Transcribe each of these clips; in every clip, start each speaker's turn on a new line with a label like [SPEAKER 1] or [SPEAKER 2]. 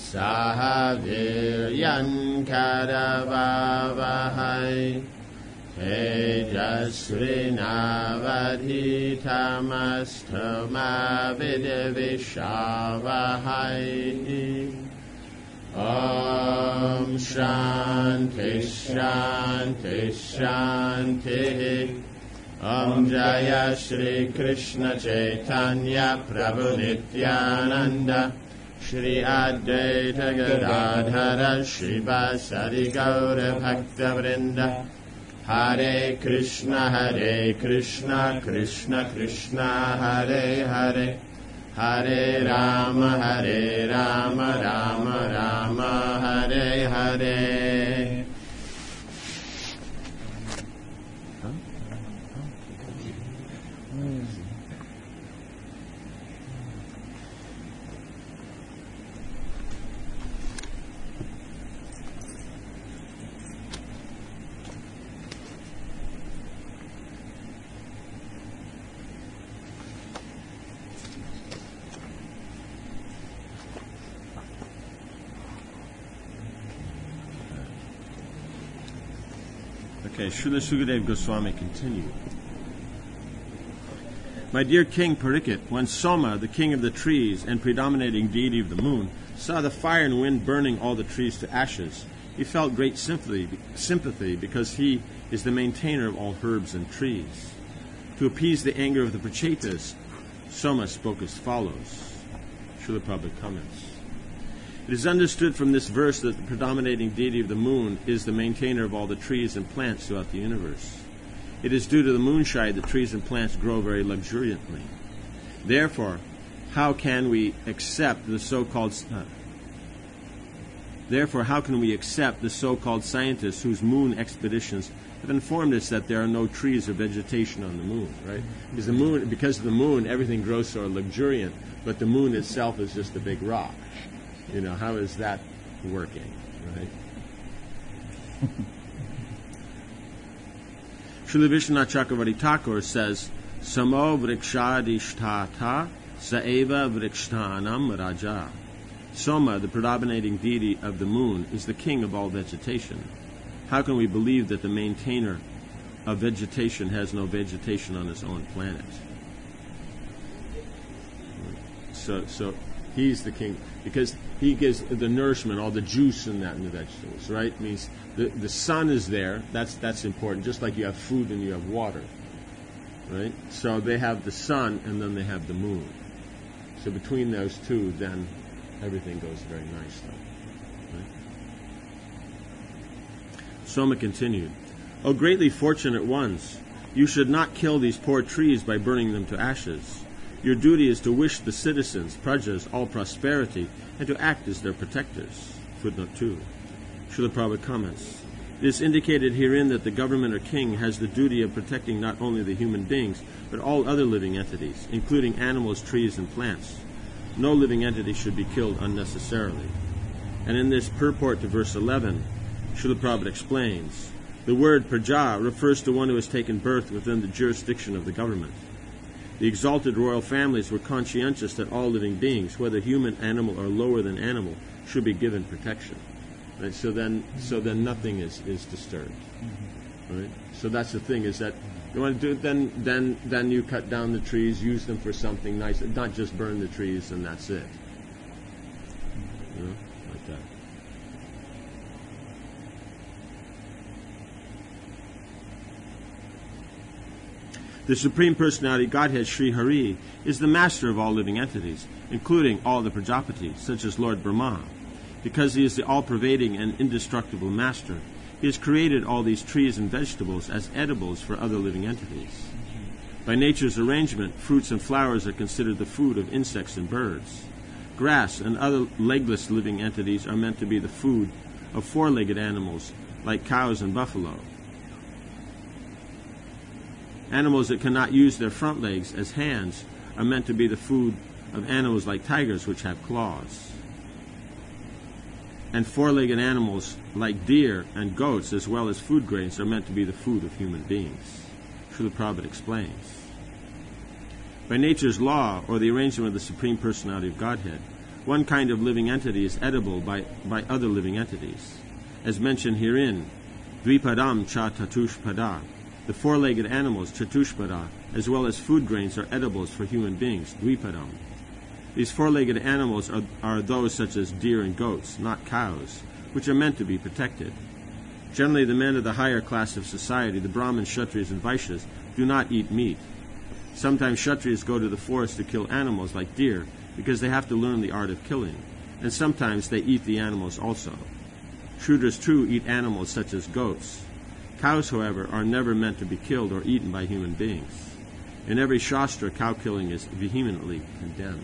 [SPEAKER 1] Sahaviryan Karavavahai Tejasvinavadhitamastama Vidavishavahai. Om Shanti Shanti Shanti. Om Jaya Shri Krishna Chaitanya Prabhu Nityananda Shri Advaita Gadadhara Shrivasadi Gaura Bhakta Vrinda. Hare Krishna Krishna Krishna Hare Hare, Hare Rama Rama Rama Hare Hare. Okay, Srila Sukadeva Goswami continued. My dear King Parikshit, when Soma, the king of the trees and predominating deity of the moon, saw the fire and wind burning all the trees to ashes, he felt great sympathy because he is the maintainer of all herbs and trees. To appease the anger of the Prachetas, Soma spoke as follows. Srila Prabhupada comments. It is understood from this verse that the predominating deity of the moon is the maintainer of all the trees and plants throughout the universe. It is due to the moonshine that trees and plants grow very luxuriantly. Therefore, how can we accept the so-called scientists whose moon expeditions have informed us that there are no trees or vegetation on the moon, right? Because of the moon, everything grows so luxuriant, but the moon itself is just a big rock. You know, how is that working, right? Srila Vishwanath Chakravarti Thakur says, Samo vrikshadishtata saeva vrikshtanam raja. Soma, the predominating deity of the moon, is the king of all vegetation. How can we believe that the maintainer of vegetation has no vegetation on his own planet? So he's the king, because he gives the nourishment, all the juice in that in the vegetables, right? It means the sun is there. That's important. Just like you have food and you have water, right? So they have the sun and then they have the moon. So between those two, then everything goes very nicely. Right? Soma continued, O greatly fortunate ones, you should not kill these poor trees by burning them to ashes. Your duty is to wish the citizens, prajas, all prosperity, and to act as their protectors. Footnote 2. Srila Prabhupada comments, it is indicated herein that the government or king has the duty of protecting not only the human beings, but all other living entities, including animals, trees, and plants. No living entity should be killed unnecessarily. And in this purport to verse 11, Srila Prabhupada explains, the word praja refers to one who has taken birth within the jurisdiction of the government. The exalted royal families were conscientious that all living beings, whether human, animal, or lower than animal, should be given protection. Right? So then nothing is disturbed. Right? So that's the thing, is that you want to do it, then you cut down the trees, use them for something nice, not just burn the trees and that's it. You know, like that. The Supreme Personality Godhead, Sri Hari, is the master of all living entities, including all the Prajapatis, such as Lord Brahma. Because he is the all-pervading and indestructible master, he has created all these trees and vegetables as edibles for other living entities. By nature's arrangement, fruits and flowers are considered the food of insects and birds. Grass and other legless living entities are meant to be the food of four-legged animals, like cows and buffalo. Animals that cannot use their front legs as hands are meant to be the food of animals like tigers, which have claws. And four-legged animals like deer and goats, as well as food grains, are meant to be the food of human beings. Srila Prabhupada explains. By nature's law, or the arrangement of the Supreme Personality of Godhead, one kind of living entity is edible by other living entities. As mentioned herein, Dvipadam cha Chatushpada. The four-legged animals, Chatushpada, as well as food grains are edibles for human beings, Dvipadam. These four-legged animals are those such as deer and goats, not cows, which are meant to be protected. Generally, the men of the higher class of society, the Brahmins, Kshatriyas, and Vaishyas, do not eat meat. Sometimes Kshatriyas go to the forest to kill animals like deer because they have to learn the art of killing, and sometimes they eat the animals also. Shudras too eat animals such as goats. Cows, however, are never meant to be killed or eaten by human beings. In every Shastra, cow killing is vehemently condemned.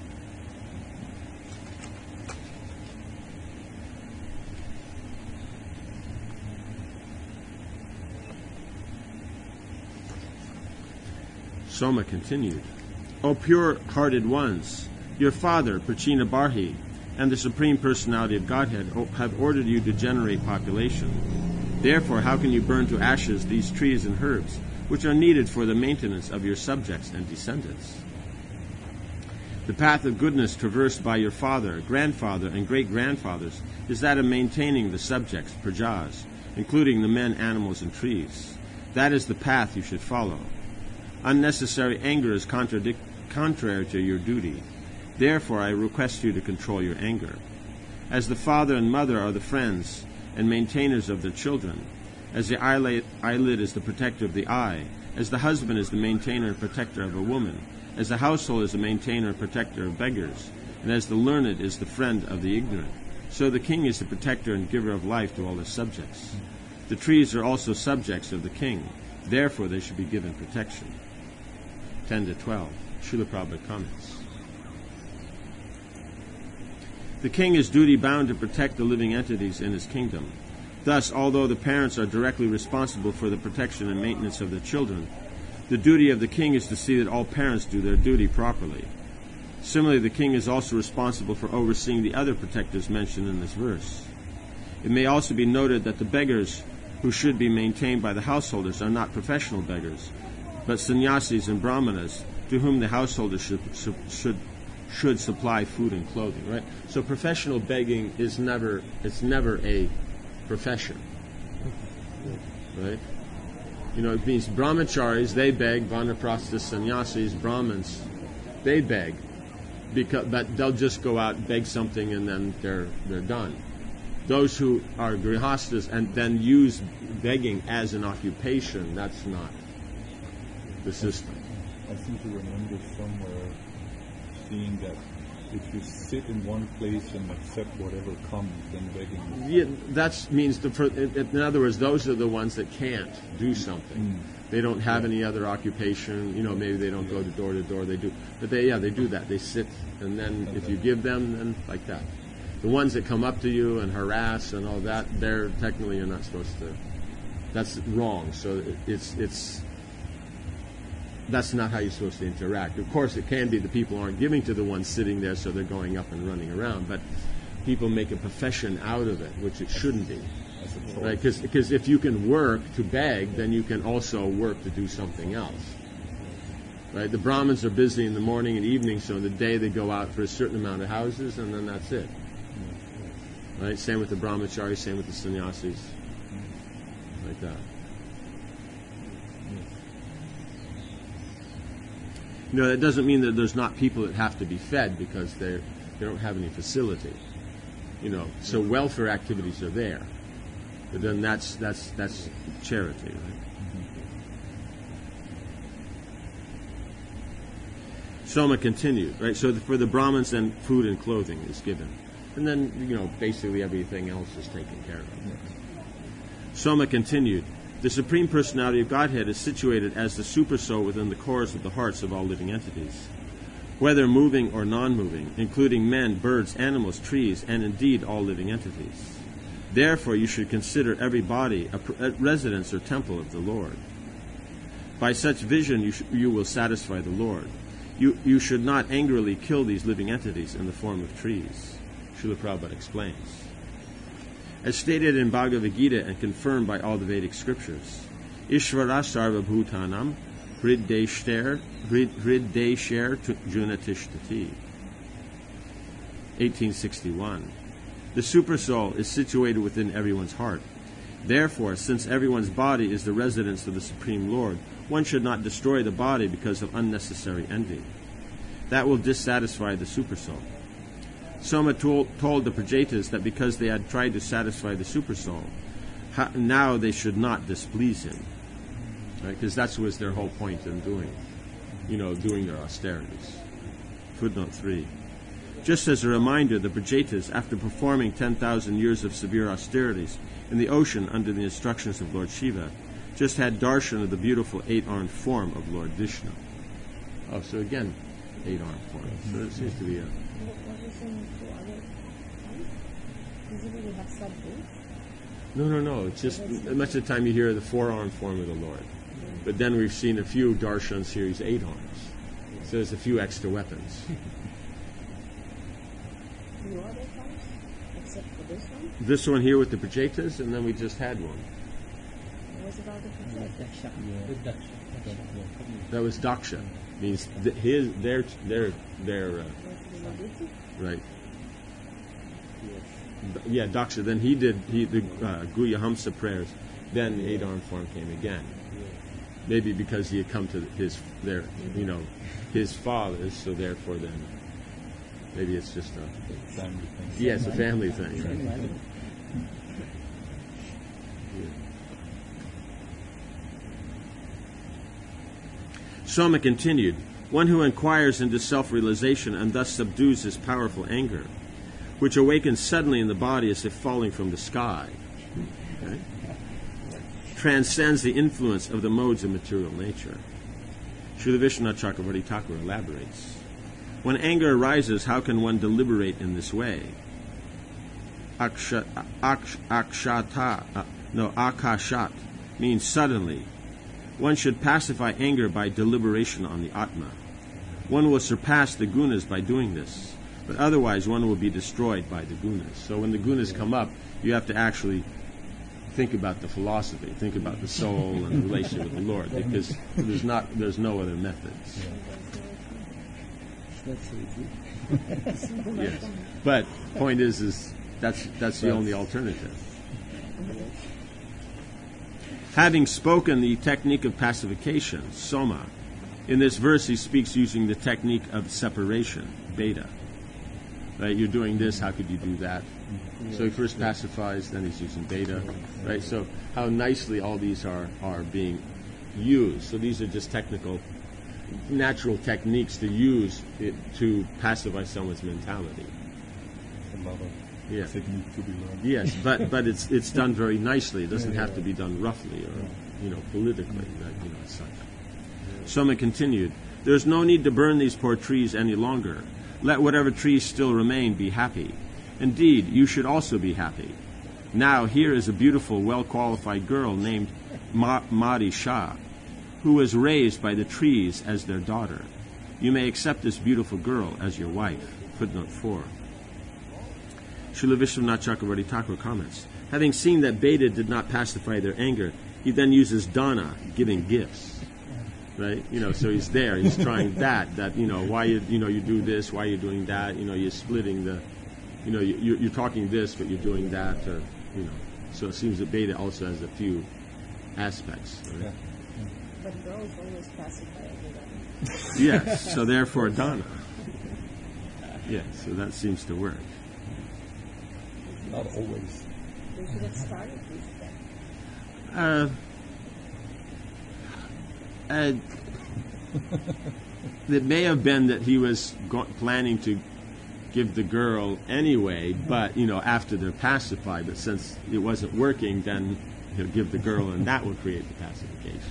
[SPEAKER 1] Soma continued, O pure-hearted ones, your father, Prachina Barhi, and the Supreme Personality of Godhead have ordered you to generate population. Therefore, how can you burn to ashes these trees and herbs, which are needed for the maintenance of your subjects and descendants? The path of goodness traversed by your father, grandfather, and great-grandfathers is that of maintaining the subjects, prajas, including the men, animals, and trees. That is the path you should follow. Unnecessary anger is contrary to your duty. Therefore, I request you to control your anger. As the father and mother are the friends and maintainers of their children, as the eyelid is the protector of the eye, as the husband is the maintainer and protector of a woman, as the household is the maintainer and protector of beggars, and as the learned is the friend of the ignorant, so the king is the protector and giver of life to all his subjects. The trees are also subjects of the king. Therefore, they should be given protection. 10 to 12. Srila Prabhupada comments. The king is duty-bound to protect the living entities in his kingdom. Thus, although the parents are directly responsible for the protection and maintenance of their children, the duty of the king is to see that all parents do their duty properly. Similarly, the king is also responsible for overseeing the other protectors mentioned in this verse. It may also be noted that the beggars who should be maintained by the householders are not professional beggars, but sannyasis and brahmanas, to whom the householders should supply food and clothing. Right. So professional begging is never a profession. Right. You know, it means brahmacharis, they beg, vanaprasthas, sannyasis, brahmins, they beg, but they'll just go out and beg something and then they're done. Those who are grihastas and then use begging as an occupation, that's not the system.
[SPEAKER 2] I seem to remember somewhere seeing that if you sit in one place and accept whatever comes, then begging.
[SPEAKER 1] Yeah, that means, in other words, those are the ones that can't do something. They don't have any other occupation. You know, maybe they don't go door to door. They do, but they do that. They sit, and then if you give them, then like that. The ones that come up to you and harass and all that, they're technically you're not supposed to. That's wrong. So it's that's not how you're supposed to interact. Of course, it can be the people aren't giving to the ones sitting there, so they're going up and running around. But people make a profession out of it, which it shouldn't be. Right? Because if you can work to beg, then you can also work to do something else. Right? The Brahmins are busy in the morning and evening, so in the day they go out for a certain amount of houses, and then that's it. Right? Same with the brahmacharis, same with the sannyasis. Like that. You know, that doesn't mean that there's not people that have to be fed because they don't have any facility. You know, so welfare activities are there. But then that's charity, right? Soma continued, right? So for the Brahmins, then food and clothing is given. And then, you know, basically everything else is taken care of. Soma continued, the Supreme Personality of Godhead is situated as the super soul within the cores of the hearts of all living entities, whether moving or non-moving, including men, birds, animals, trees, and indeed all living entities. Therefore, you should consider every body a residence or temple of the Lord. By such vision, you will satisfy the Lord. You should not angrily kill these living entities in the form of trees. Srila Prabhupada explains. As stated in Bhagavad Gita and confirmed by all the Vedic scriptures, Ishvara sarva bhutanam hriddesher junatishtati. 1861. The supersoul is situated within everyone's heart. Therefore, since everyone's body is the residence of the Supreme Lord, one should not destroy the body because of unnecessary envy. That will dissatisfy the supersoul. Soma told the Prajetas that because they had tried to satisfy the supersoul, now they should not displease him. Right? Because that was their whole point in doing their austerities. Footnote 3. Just as a reminder, the Prajetas, after performing 10,000 years of severe austerities in the ocean under the instructions of Lord Shiva, just had darshan of the beautiful 8-armed form of Lord Vishnu. Oh, so again, 8-armed form. So it seems to be a...
[SPEAKER 3] What is in two other times? Usually we have sub-groups.
[SPEAKER 1] No. It's just much of the time you hear the 4-armed form of the Lord. But then we've seen a few darshans here, he's 8 arms. So there's a few extra weapons.
[SPEAKER 3] Few other times, except for this one.
[SPEAKER 1] This one here with the Prajetas, and then we just had one.
[SPEAKER 3] What was about the project?
[SPEAKER 1] That was Daksha. Means their right. Yeah, Daksha. Then he did the Guhya Hamsa prayers. Then the 8-armed form came again. Maybe because he had come to his fathers, so therefore then maybe it's just a
[SPEAKER 2] family thing.
[SPEAKER 1] Yeah, it's a family thing. Right? Soma continued, one who inquires into self-realization and thus subdues his powerful anger, which awakens suddenly in the body as if falling from the sky, okay, transcends the influence of the modes of material nature. Srila Vishwanath Chakravarti Thakur elaborates, when anger arises, how can one deliberate in this way? Akashat means suddenly. One should pacify anger by deliberation on the Atma. One will surpass the gunas by doing this, but otherwise one will be destroyed by the gunas. So when the gunas come up, you have to actually think about the philosophy, think about the soul and the relationship with the Lord, because there's no other methods. Yes. But point is that's the only alternative. Having spoken the technique of pacification, Soma, in this verse he speaks using the technique of separation, Beta. Right? You're doing this, how could you do that? So he first pacifies, then he's using Beta. Right? So how nicely all these are being used. So these are just technical, natural techniques to use to pacify someone's mentality.
[SPEAKER 2] A lot of technique to be learned.
[SPEAKER 1] Yes, but it's done very nicely. It doesn't have to be done roughly or politically. Such. Soma continued, there is no need to burn these poor trees any longer. Let whatever trees still remain be happy. Indeed, you should also be happy. Now here is a beautiful, well-qualified girl named Mari Shah, who was raised by the trees as their daughter. You may accept this beautiful girl as your wife. Footnote 4. Srila Vishwanath Chakravarti Thakur comments, having seen that Beta did not pacify their anger, he then uses dana, giving gifts. Right? So he's there, he's trying that, why you do this, why you're doing that, you're splitting the, you're talking this, but you're doing that, So it seems that Beta also has a few aspects. Right?
[SPEAKER 2] Yeah.
[SPEAKER 3] But girls always pacify everyone.
[SPEAKER 1] Yes, so therefore dana. Yes, so that seems to work.
[SPEAKER 2] Not always.
[SPEAKER 3] They should have started with that.
[SPEAKER 1] It may have been that he was planning to give the girl anyway, but after they're pacified. But since it wasn't working, then he'll give the girl, and that will create the pacification.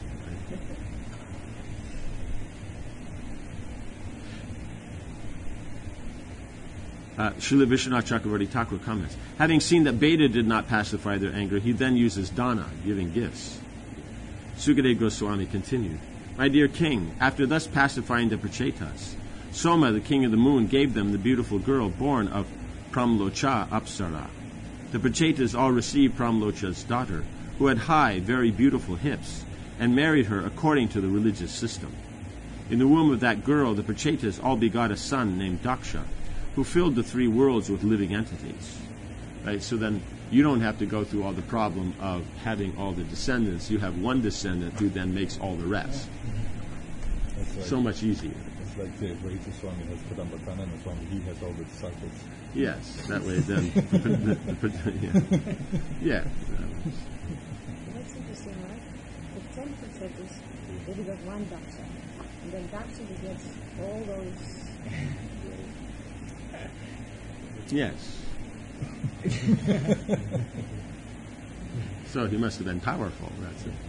[SPEAKER 1] Srila Vishwanath Chakravarti Thakur comments, having seen that Beta did not pacify their anger, he then uses dana, giving gifts. Sukadeva Goswami continued, my dear king, after thus pacifying the Prachetas, Soma, the king of the moon, gave them the beautiful girl born of Pramlocha Apsara. The Prachetas all received Pramlocha's daughter, who had high, very beautiful hips, and married her according to the religious system. In the womb of that girl, the Prachetas all begot a son named Daksha, who filled the three worlds with living entities. Right? So then you don't have to go through all the problem of having all the descendants. You have one descendant who then makes all the rest.
[SPEAKER 2] That's like,
[SPEAKER 1] So much easier.
[SPEAKER 2] It's like the Raja Swami has Kadambakanana Swami, he has all the disciples.
[SPEAKER 1] Yes, that way then. Yeah.
[SPEAKER 3] That's interesting, right? The 10% is that he got one daksha, and then daksha he gets all those.
[SPEAKER 1] Yes. So he must have been powerful. That's it.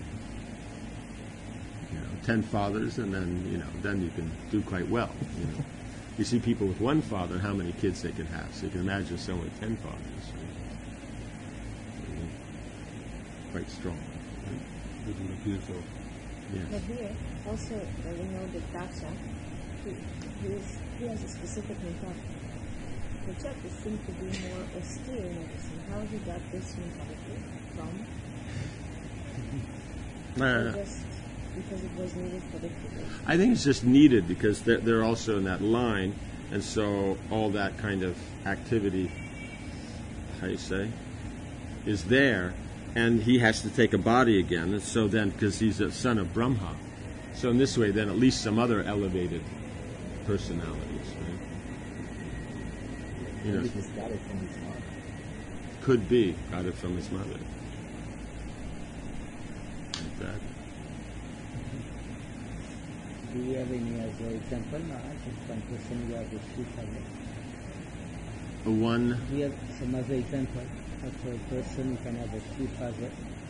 [SPEAKER 1] 10 fathers, and then then you can do quite well. You see people with one father, how many kids they can have. So you can imagine someone with 10 fathers. Quite strong.
[SPEAKER 2] It would appear so.
[SPEAKER 3] But
[SPEAKER 1] Yes.
[SPEAKER 3] here, also, we know that daksha, he has a specific mentality. The chapters seem to be more austere in everything. How he got this mentality from? Or just because it was needed for the people?
[SPEAKER 1] I think it's just needed because they're also in that line, and so all that kind of activity, how you say, is there, and he has to take a body again, and so then, because he's a son of Brahma, so in this way then at least some other elevated personalities, right?
[SPEAKER 4] Maybe he just got it from his mom.
[SPEAKER 1] Could be, got it from his mother. Like that.
[SPEAKER 4] Do you have any other example? Just one person you have a sheep father.
[SPEAKER 1] One,
[SPEAKER 4] Do you have some other example of a person who can have a sheep father?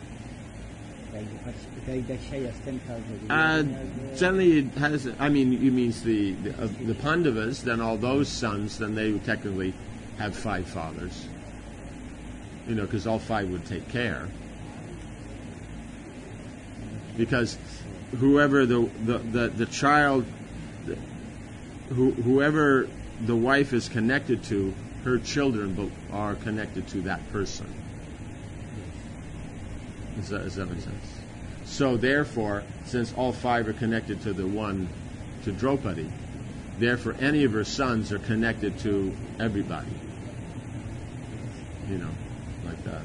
[SPEAKER 4] Like Daksha has 10,000.
[SPEAKER 1] generally it has, you mean the Pandavas, then all those sons, then they would technically have 5 fathers. Because all 5 would take care. Because whoever the child, whoever the wife is connected to, her children are connected to that person. Does that make sense? So therefore, since all 5 are connected to the one, to Draupadi, therefore any of her sons are connected to everybody. Like that.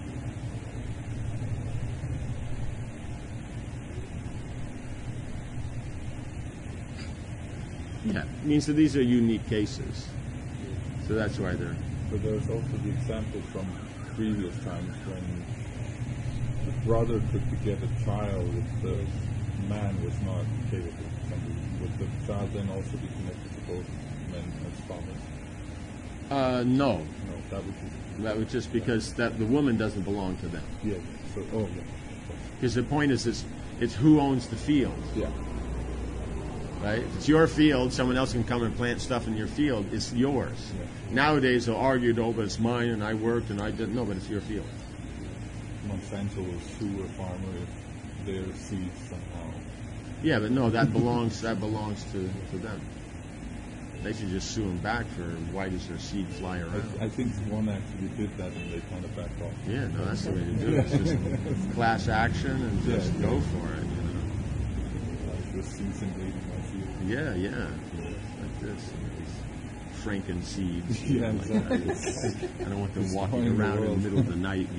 [SPEAKER 1] Yeah, it means that these are unique cases. So that's why they're...
[SPEAKER 2] But there's also the example from previous times when a brother could beget a child if the man was not capable. Would the child then also be connected to both men as fathers?
[SPEAKER 1] No.
[SPEAKER 2] No, that would be...
[SPEAKER 1] That was just because that the woman doesn't belong to them.
[SPEAKER 2] Yeah, so, yeah.
[SPEAKER 1] Because the point is, it's who owns the field,
[SPEAKER 2] Yeah.
[SPEAKER 1] right? If it's your field, someone else can come and plant stuff in your field. It's yours.
[SPEAKER 2] Yeah.
[SPEAKER 1] Nowadays, they'll argue, but it's mine, and I worked, and I didn't. No, but it's your field.
[SPEAKER 2] Monsanto will sue a farmer if their seeds somehow...
[SPEAKER 1] Yeah, but no, that belongs to them. They should just sue them back for why does their seed fly around.
[SPEAKER 2] I think one actually did that and they kind of backed off.
[SPEAKER 1] Yeah, no, that's the way to do it. It's just class action and just
[SPEAKER 2] Yeah.
[SPEAKER 1] go for it,
[SPEAKER 2] Just seeds invading my field.
[SPEAKER 1] Yeah. Like this. These Franken seeds.
[SPEAKER 2] Yeah,
[SPEAKER 1] like
[SPEAKER 2] exactly.
[SPEAKER 1] that. I don't want them walking
[SPEAKER 2] Destroying the
[SPEAKER 1] around in the
[SPEAKER 2] world.
[SPEAKER 1] middle of the night,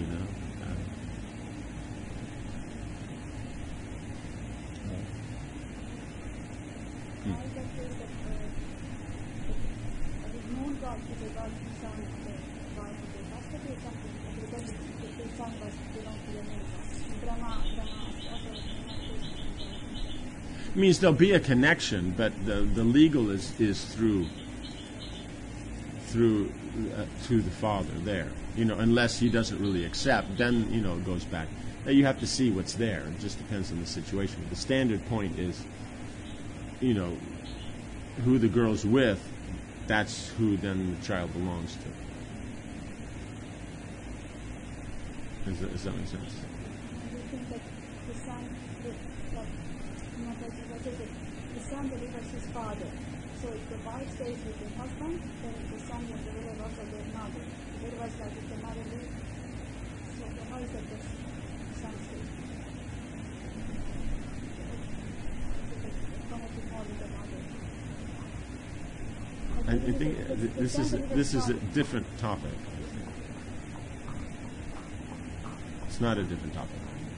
[SPEAKER 5] How is that case that the moon god is a god who son of the wife of the Rashtrapati or something? Because the son was belonged to the moon god. Brahma also
[SPEAKER 1] It means there'll be a connection, but the legal is through to the father there. Unless he doesn't really accept, then it goes back. Now you have to see what's there. It just depends on the situation. The standard point is, who the girl's with. That's who then the child belongs to. Does that make sense?
[SPEAKER 5] you think that the son, the son delivers his father. So if the wife stays with the husband, then the son will deliver also the mother. Otherwise, like if the mother leaves, so how is that the son stays? Connected more with the mother.
[SPEAKER 1] think this is a different topic. It's not a different topic.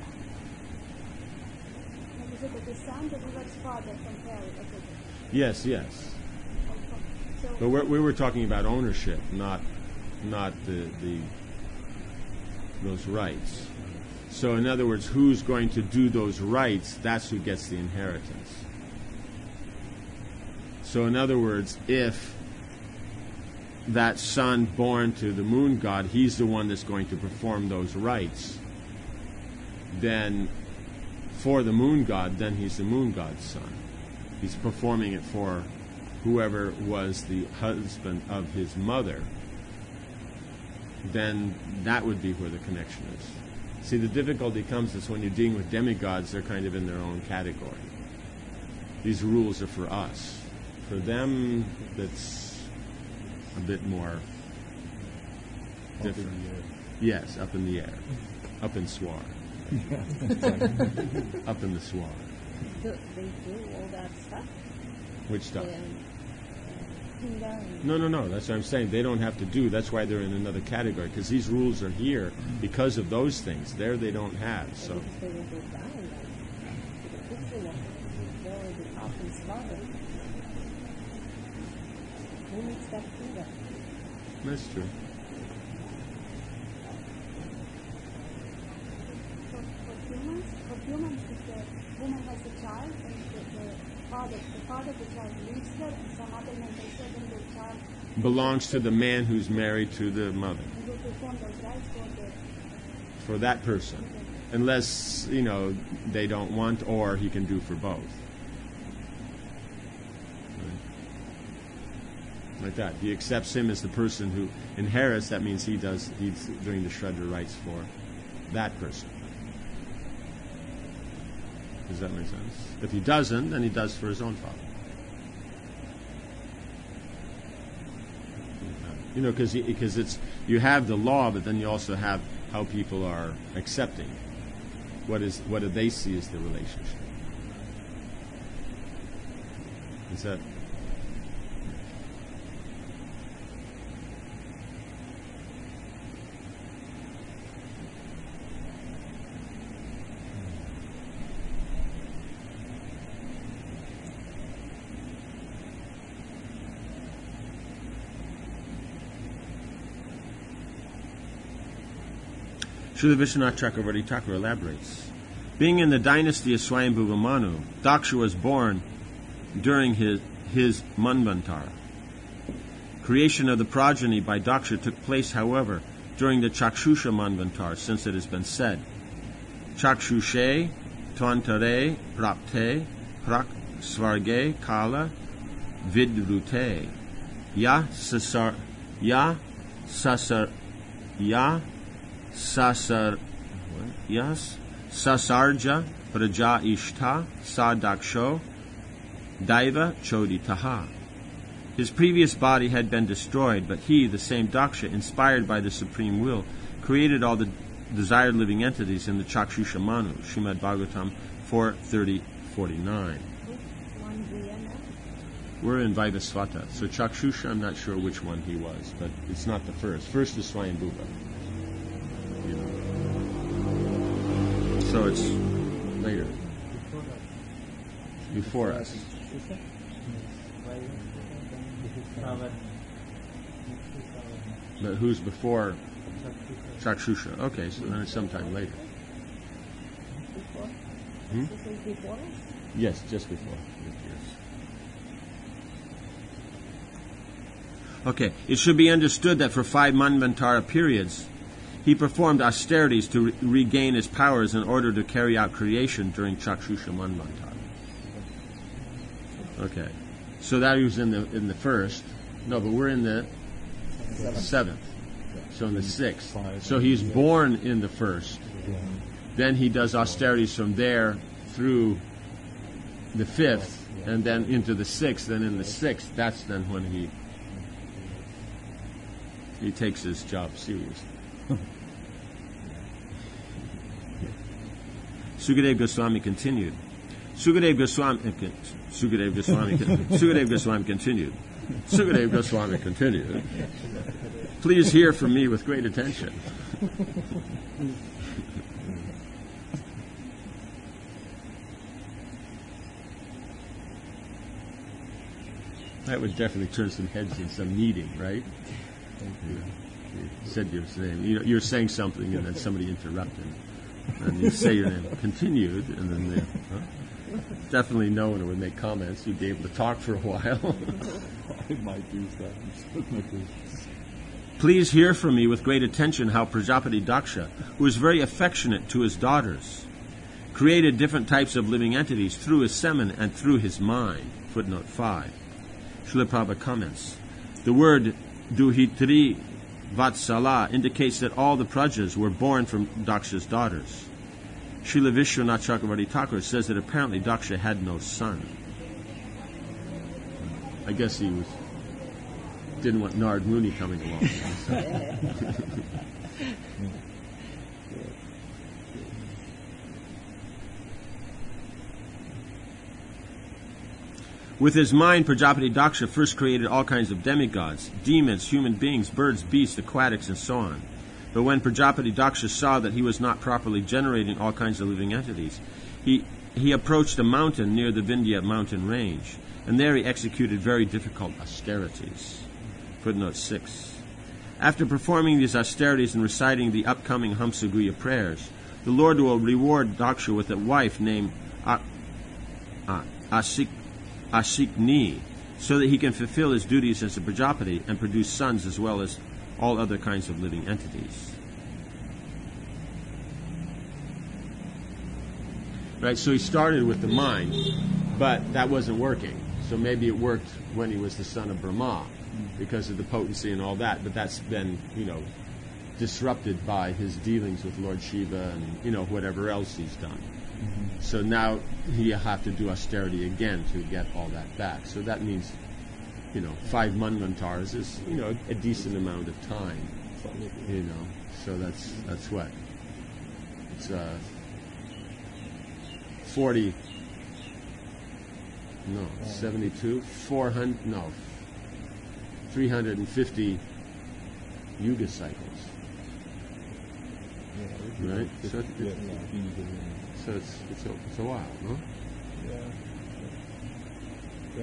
[SPEAKER 5] And you said that the son delivered his father from Pharaoh. Okay.
[SPEAKER 1] Yes, yes.
[SPEAKER 5] So,
[SPEAKER 1] But we were talking about ownership, not the those rights. So in other words, who's going to do those rights, that's who gets the inheritance. So in other words, if that son born to the moon god, he's the one that's going to perform those rites, then for the moon god, then he's the moon god's son. He's performing it for whoever was the husband of his mother. Then that would be where the connection is. See, the difficulty comes is when you're dealing with demigods, they're kind of in their own category. These rules are for us. For them, that's a bit more different. Yes, up in the air. Up in Swar. Up in the Swar.
[SPEAKER 3] Do they do all that stuff?
[SPEAKER 1] Which stuff?
[SPEAKER 3] And
[SPEAKER 1] No. That's what I'm saying. They don't have to do. That's why they're in another category, because these rules are here because of those things. There they don't have. So
[SPEAKER 3] because they will go down then. The picture of they already up and slaughtered. Who needs that freedom?
[SPEAKER 1] that's true.
[SPEAKER 5] for humans, if the woman has a child and the father of the child leaves her and some other man takes her, then the child
[SPEAKER 1] Belongs to the man who's married to the mother.
[SPEAKER 5] will perform those rights
[SPEAKER 1] For that person. Unless, they don't want, or he can do for both. Like that. He accepts him as the person who inherits. That means he's doing the shredder rights for that person. Does that make sense? If he doesn't, then he does for his own father. Because it's you have the law, but then you also have how people are accepting. What do they see as the relationship? Is that? Srila Vishwanath Chakravarti Thakur elaborates. Being in the dynasty of Swayambhuva Manu, Daksha was born during his Manvantara. Creation of the progeny by Daksha took place, however, during the Chakshusha Manvantara, since it has been said, Chakshushe Twantare Prapte Prak Svarge Kala Vidrute Sasarja Praja Ishta Sadaksho Daiva Choditaha. His previous body had been destroyed, but he, the same Daksha, inspired by the Supreme Will, created all the desired living entities in the Chakshusha Manu, Srimad Bhagavatam 4:30-49. We're in Vaivasvata. So Chakshusha, I'm not sure which one he was, but it's not the first. First is Swayambhuva. So it's later. Before us. But who's before Chakshusha? Okay, so then it's sometime later.
[SPEAKER 3] Before?
[SPEAKER 1] Hmm?
[SPEAKER 3] This is before us?
[SPEAKER 1] Yes, just before. Okay, it should be understood that for 5 Manvantara periods, he performed austerities to regain his powers in order to carry out creation during Chakshusha Manvantara. Okay, so that he was in the first. No, but we're in the 7th. So in the 6th. So he's born in the first. Then he does austerities from there through the 5th, and then into the 6th. Then in the 6th, that's then when he takes his job seriously. Sukadeva Goswami continued. Sukadeva Goswami continued. Sukadeva Goswami continued, please hear from me with great attention. That would definitely turn some heads in some meeting, right? You said your name. You're saying something, and then somebody interrupted, and you say your name. Continued, and then they definitely no one would make comments. You'd be able to talk for a while.
[SPEAKER 2] I might use that.
[SPEAKER 1] Please hear from me with great attention how Prajapati Daksha, who is very affectionate to his daughters, created different types of living entities through his semen and through his mind. Footnote 5. Srila Prabhupada comments, the word Duhitri Vatsala indicates that all the prajas were born from Daksha's daughters. Srila Vishwanath Chakravarti Thakur says that apparently Daksha had no son. I guess he didn't want Narad Muni coming along. With his mind, Prajapati Daksha first created all kinds of demigods, demons, human beings, birds, beasts, aquatics, and so on. But when Prajapati Daksha saw that he was not properly generating all kinds of living entities, he approached a mountain near the Vindhya mountain range, and there he executed very difficult austerities. Footnote 6. After performing these austerities and reciting the upcoming Hamsaguhya prayers, the Lord will reward Daksha with a wife named Ashikni, so that he can fulfill his duties as a Prajapati and produce sons as well as all other kinds of living entities. Right, so he started with the mind, but that wasn't working. So maybe it worked when he was the son of Brahma, because of the potency and all that, but that's been, disrupted by his dealings with Lord Shiva and, whatever else he's done. Mm-hmm. So now he'll have to do austerity again to get all that back. So that means, 5 manvantars is, a decent amount of time. So that's what? It's 350 yuga cycles. Right? So it's a while, no?
[SPEAKER 2] Yeah.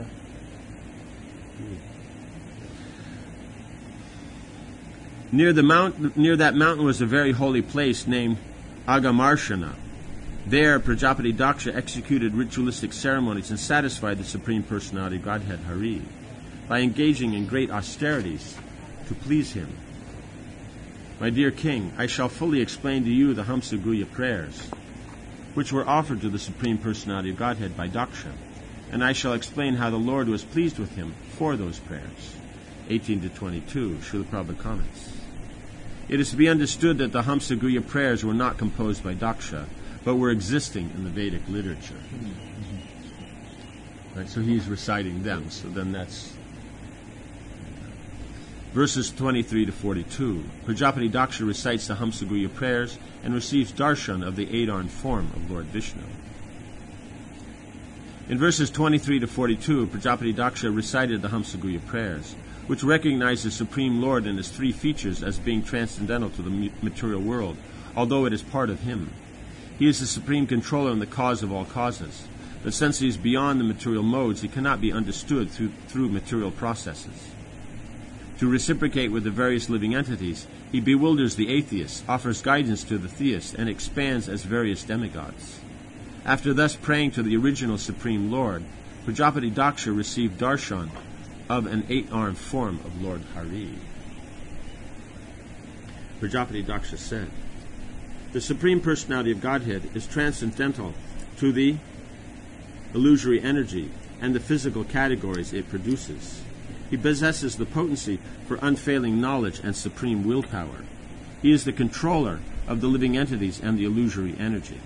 [SPEAKER 1] Near that mountain was a very holy place named Agamarshana. There, Prajapati Daksha executed ritualistic ceremonies and satisfied the Supreme Personality Godhead Hari by engaging in great austerities to please him. My dear King, I shall fully explain to you the Hamsaguhya prayers, which were offered to the Supreme Personality of Godhead by Daksha, and I shall explain how the Lord was pleased with him for those prayers. 18-22, Srila Prabhupada comments. It is to be understood that the Hamsaguhya prayers were not composed by Daksha, but were existing in the Vedic literature. Mm-hmm. Right, so he's reciting them, so then that's verses 23-42. Prajapati Daksha recites the Hamsaguhya prayers and receives darshan of the eight-armed form of Lord Vishnu. In verses 23-42, Prajapati Daksha recited the Hamsaguhya prayers, which recognize the Supreme Lord and his three features as being transcendental to the material world, although it is part of him. He is the supreme controller and the cause of all causes, but since he is beyond the material modes, he cannot be understood through material processes. To reciprocate with the various living entities, he bewilders the atheists, offers guidance to the theists, and expands as various demigods. After thus praying to the original Supreme Lord, Prajapati Daksha received darshan of an eight-armed form of Lord Hari. Prajapati Daksha said, the Supreme Personality of Godhead is transcendental to the illusory energy and the physical categories it produces. He possesses the potency for unfailing knowledge and supreme willpower. He is the controller of the living entities and the illusory energy.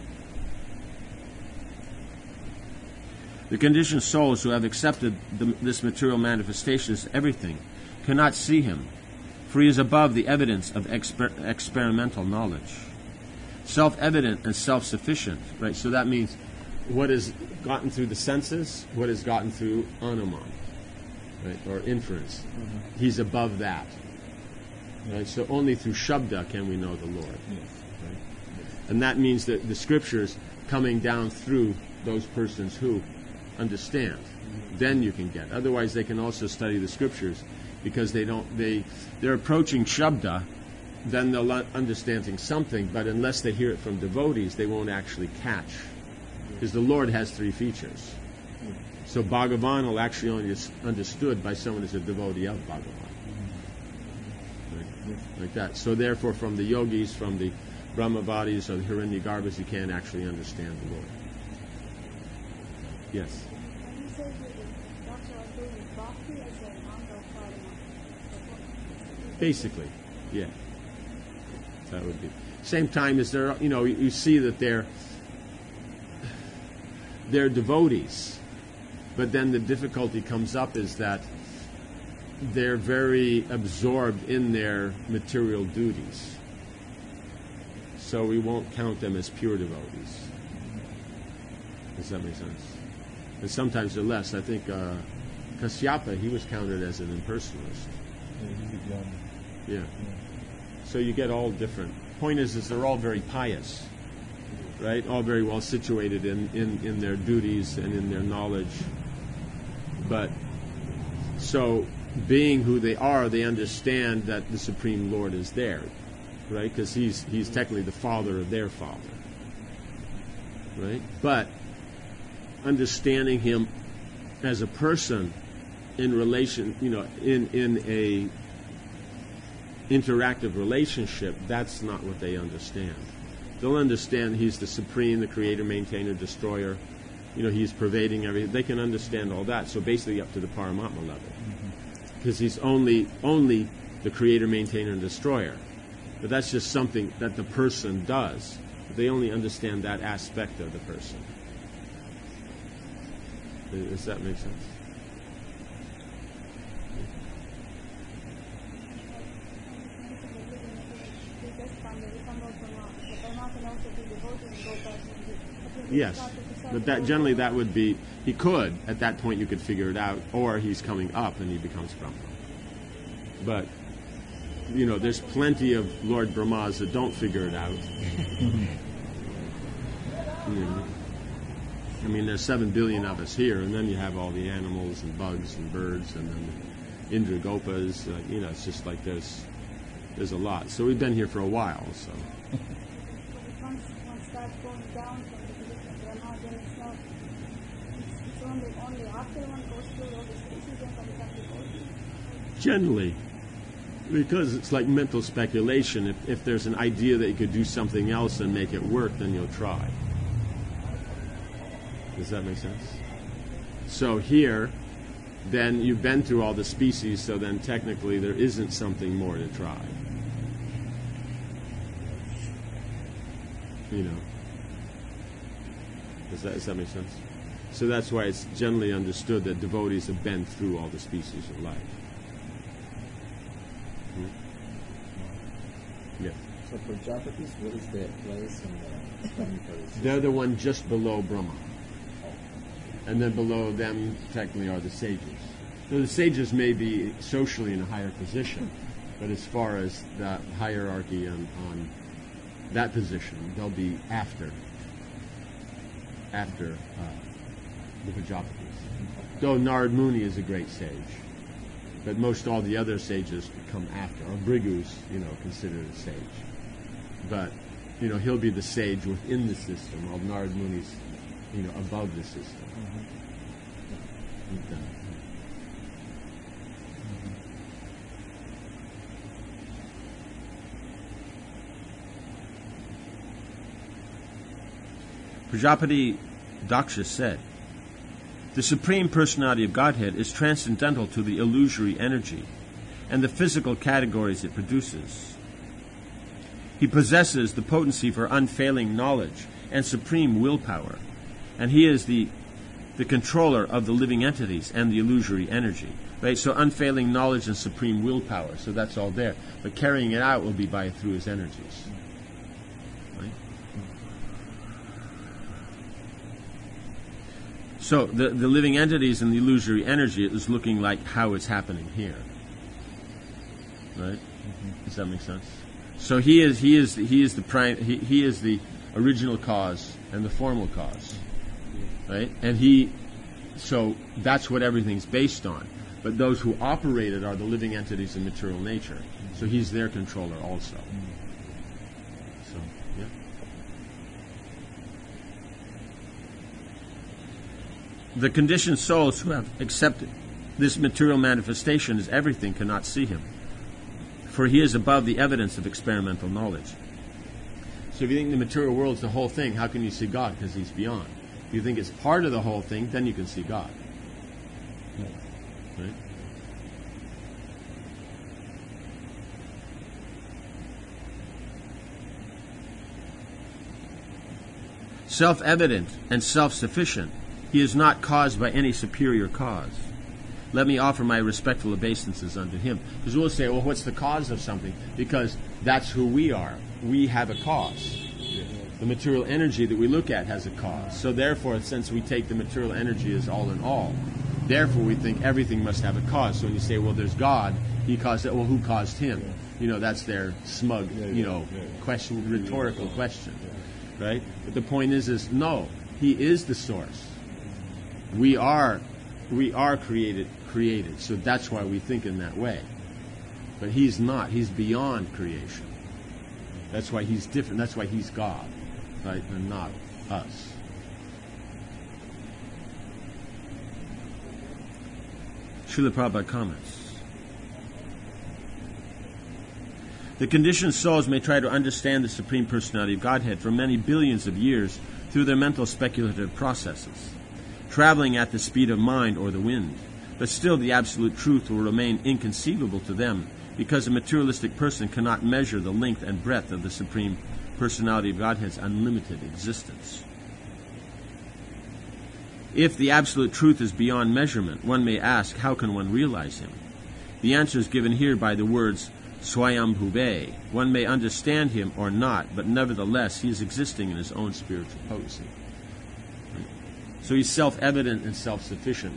[SPEAKER 1] The conditioned souls who have accepted this material manifestation as everything cannot see him, for he is above the evidence of experimental knowledge. Self-evident and self-sufficient, right? So that means what is gotten through the senses, what is gotten through Anuman. right, or inference. He's above that. Right? So only through Shabda can we know the Lord. Right? And that means that the scriptures coming down through those persons who understand. Then you can get. Otherwise they can also study the scriptures because they're approaching Shabda, then they'll understanding something, but unless they hear it from devotees, they won't actually catch. Because the Lord has three features. So Bhagavan will actually only be understood by someone who's a devotee of Bhagavan. Right? Like that. So therefore from the yogis, from the Brahmavadis or the Hiranyagarbhas, you can't actually understand the Lord. Yes?
[SPEAKER 5] And you said that Daksha was doing bhakti as an anga of karma.
[SPEAKER 1] Basically, yeah. That would be. Same time as they're, you see that they're devotees, but then the difficulty comes up is that they're very absorbed in their material duties. So we won't count them as pure devotees. Does that make sense? And sometimes they're less. I think Kasyapa, he was counted as an impersonalist. Yeah. So you get all different. Point is they're all very pious, right? All very well situated in their duties and in their knowledge. But so being who they are, they understand that the Supreme Lord is there, right? Because he's technically the father of their father, right? But understanding him as a person in relation, in a interactive relationship, that's not what they understand. They'll understand he's the supreme, the creator, maintainer, destroyer. He's pervading everything. They can understand all that. So basically up to the Paramatma level. Because he's only the creator, maintainer, and destroyer. But that's just something that the person does. They only understand that aspect of the person. Does that make sense? Yes, but that would be, he could, at that point you could figure it out, or he's coming up and he becomes Brahma. But, there's plenty of Lord Brahmas that don't figure it out. There's 7 billion of us here, and then you have all the animals and bugs and birds, and then the Indragopas, it's just like there's a lot. So we've been here for a while, so.
[SPEAKER 5] Once starts going down from the position of Brahma, then it's only after one goes through all the species and becomes devotee.
[SPEAKER 1] Generally, because it's like mental speculation. If there's an idea that you could do something else and make it work, then you'll try. Does that make sense? So here, then you've been through all the species, so then technically there isn't something more to try. Does that make sense? So that's why it's generally understood that devotees have been through all the species of life. Yeah.
[SPEAKER 6] So Prajapatis, what is their place in the planetary system?
[SPEAKER 1] They're the one just below Brahma. And then below them technically are the sages. So the sages may be socially in a higher position, but as far as the hierarchy on that position, they'll be after the Prajapatis. Though Narad Muni is a great sage, but most all the other sages come after, or Bhrigus, considered a sage. But, he'll be the sage within the system, while Narad Muni's, above the system. Okay. Prajapati Daksha said, "The Supreme Personality of Godhead is transcendental to the illusory energy and the physical categories it produces. He possesses the potency for unfailing knowledge and supreme willpower, and he is the controller of the living entities and the illusory energy." Right? So unfailing knowledge and supreme willpower. So that's all there. But carrying it out will be through his energies. Right? So the living entities and the illusory energy is looking like how it's happening here. Right? Does that make sense? So he is the original cause and the formal cause. Right? And so that's what everything's based on. But those who operate it are the living entities in material nature. So he's their controller also. So, yeah. The conditioned souls who have accepted this material manifestation as everything cannot see him, for he is above the evidence of experimental knowledge. So if you think the material world is the whole thing, how can you see God? Because he's beyond. If you think it's part of the whole thing, then you can see God. Right? Self-evident and self-sufficient, he is not caused by any superior cause. Let me offer my respectful obeisances unto him. Because we'll say, well, what's the cause of something? Because that's who we are. We have a cause. The material energy that we look at has a cause. So therefore, since we take the material energy as all in all, therefore we think everything must have a cause. So when you say, well, there's God, he caused it. Well, who caused him? That's their smug, question, rhetorical question. Right? But the point is no, he is the source. We are created. So that's why we think in that way. But he's not. He's beyond creation. That's why he's different. That's why he's God, right? And not us. Srila Prabhupada comments. The conditioned souls may try to understand the Supreme Personality of Godhead for many billions of years through their mental speculative processes, traveling at the speed of mind or the wind. But still the absolute truth will remain inconceivable to them, because a materialistic person cannot measure the length and breadth of the Supreme Personality of Godhead's unlimited existence. If the absolute truth is beyond measurement, one may ask, how can one realize him? The answer is given here by the words Swayambhuve. One may understand him or not, but nevertheless he is existing in his own spiritual potency. So he's self-evident and self-sufficient.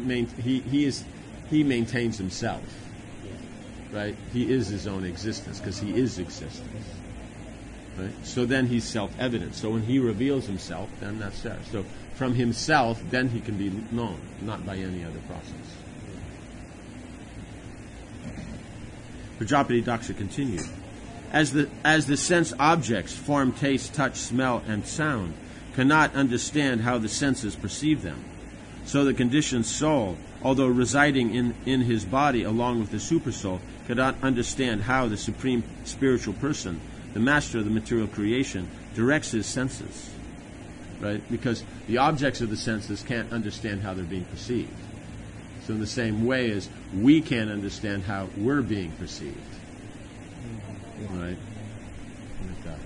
[SPEAKER 1] He maintains himself. Right? He is his own existence because he is existence. Right? So then he's self-evident. So when he reveals himself, then that's there. So from himself, then he can be known, not by any other process. Prajapati Daksha continued. As the sense objects, form, taste, touch, smell, and sound, cannot understand how the senses perceive them, so the conditioned soul, although residing in his body along with the supersoul, cannot understand how the Supreme Spiritual Person, the master of the material creation, directs his senses. Right? Because the objects of the senses can't understand how they're being perceived. So in the same way as we can't understand how we're being perceived. Right? Like that.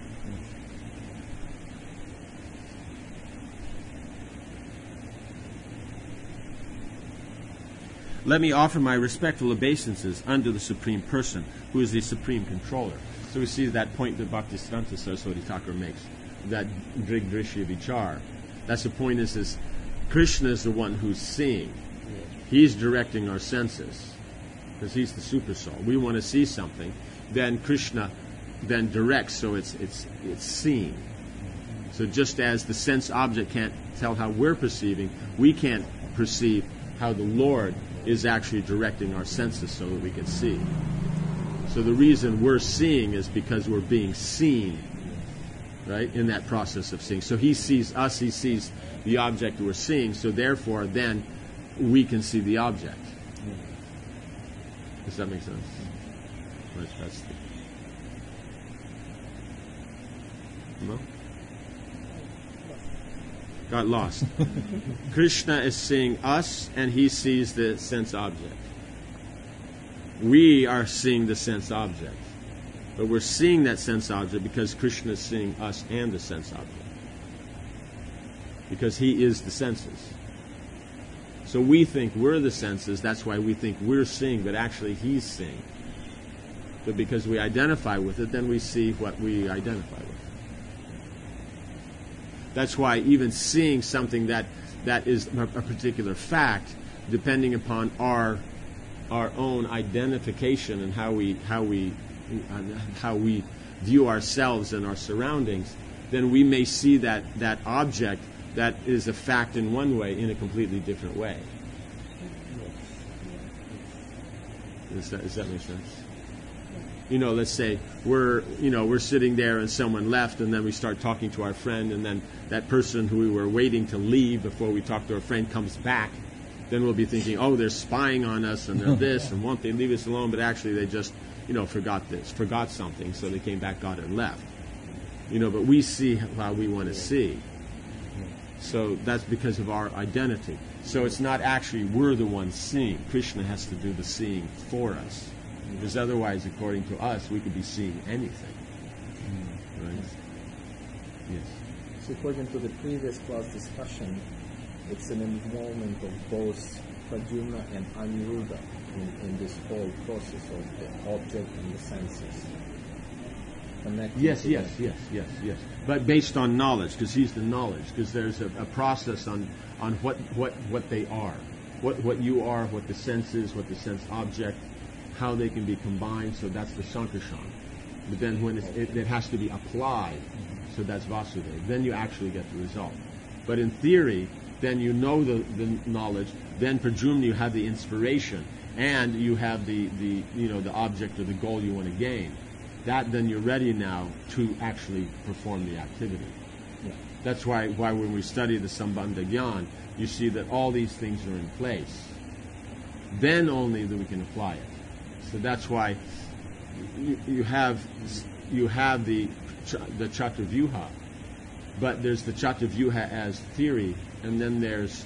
[SPEAKER 1] Let me offer my respectful obeisances unto the Supreme Person, who is the Supreme Controller. So we see that point that Bhaktisiddhanta Saraswati Thakur makes, that Drigdrishya Vichar. That's the point is Krishna is the one who's seeing. He's directing our senses, because he's the super soul. We want to see something, then Krishna then directs, so it's seen. So just as the sense object can't tell how we're perceiving, we can't perceive how the Lord is actually directing our senses so that we can see. So the reason we're seeing is because we're being seen, right, in that process of seeing. So he sees us, he sees the object we're seeing, so therefore then we can see the object. Does that make sense? That's no? Got lost. Krishna is seeing us and he sees the sense object. We are seeing the sense object. But we're seeing that sense object because Krishna is seeing us and the sense object. Because he is the senses. So we think we're the senses, that's why we think we're seeing, but actually he's seeing. But because we identify with it, then we see what we identify with. That's why even seeing something that is a particular fact, depending upon our own identification and how we view ourselves and our surroundings, then we may see that object that is a fact in one way in a completely different way. Does that make sense? Let's say we're sitting there and someone left, and then we start talking to our friend, and then that person who we were waiting to leave before we talk to our friend comes back. Then we'll be thinking, oh, they're spying on us, and they're this, and won't they leave us alone? But actually, they just forgot something, so they came back, got it, and left. But we see how we want to see. So that's because of our identity. So it's not actually we're the ones seeing. Krishna has to do the seeing for us. Because otherwise, according to us, we could be seeing anything. Right? Yes.
[SPEAKER 6] So according to the previous class discussion, it's an involvement of both Pradyumna and Aniruddha in this whole process of the object and the senses.
[SPEAKER 1] Yes. But based on knowledge, because he's the knowledge, because there's a process on what they are, what you are, what the sense is, what the sense object, how they can be combined. So that's the Sankarshan. But then when it has to be applied, so that's Vasudeva. Then you actually get the result. But in theory, then you know the knowledge. Then Pradyumna, you have the inspiration, and you have the object or the goal you want to gain. That then you're ready now to actually perform the activity. Yeah. That's why when we study the Sambandha Gyan, you see that all these things are in place. Then only that we can apply it. So that's why you have the Chaturvyuha, but there's the Chaturvyuha as theory, and then there's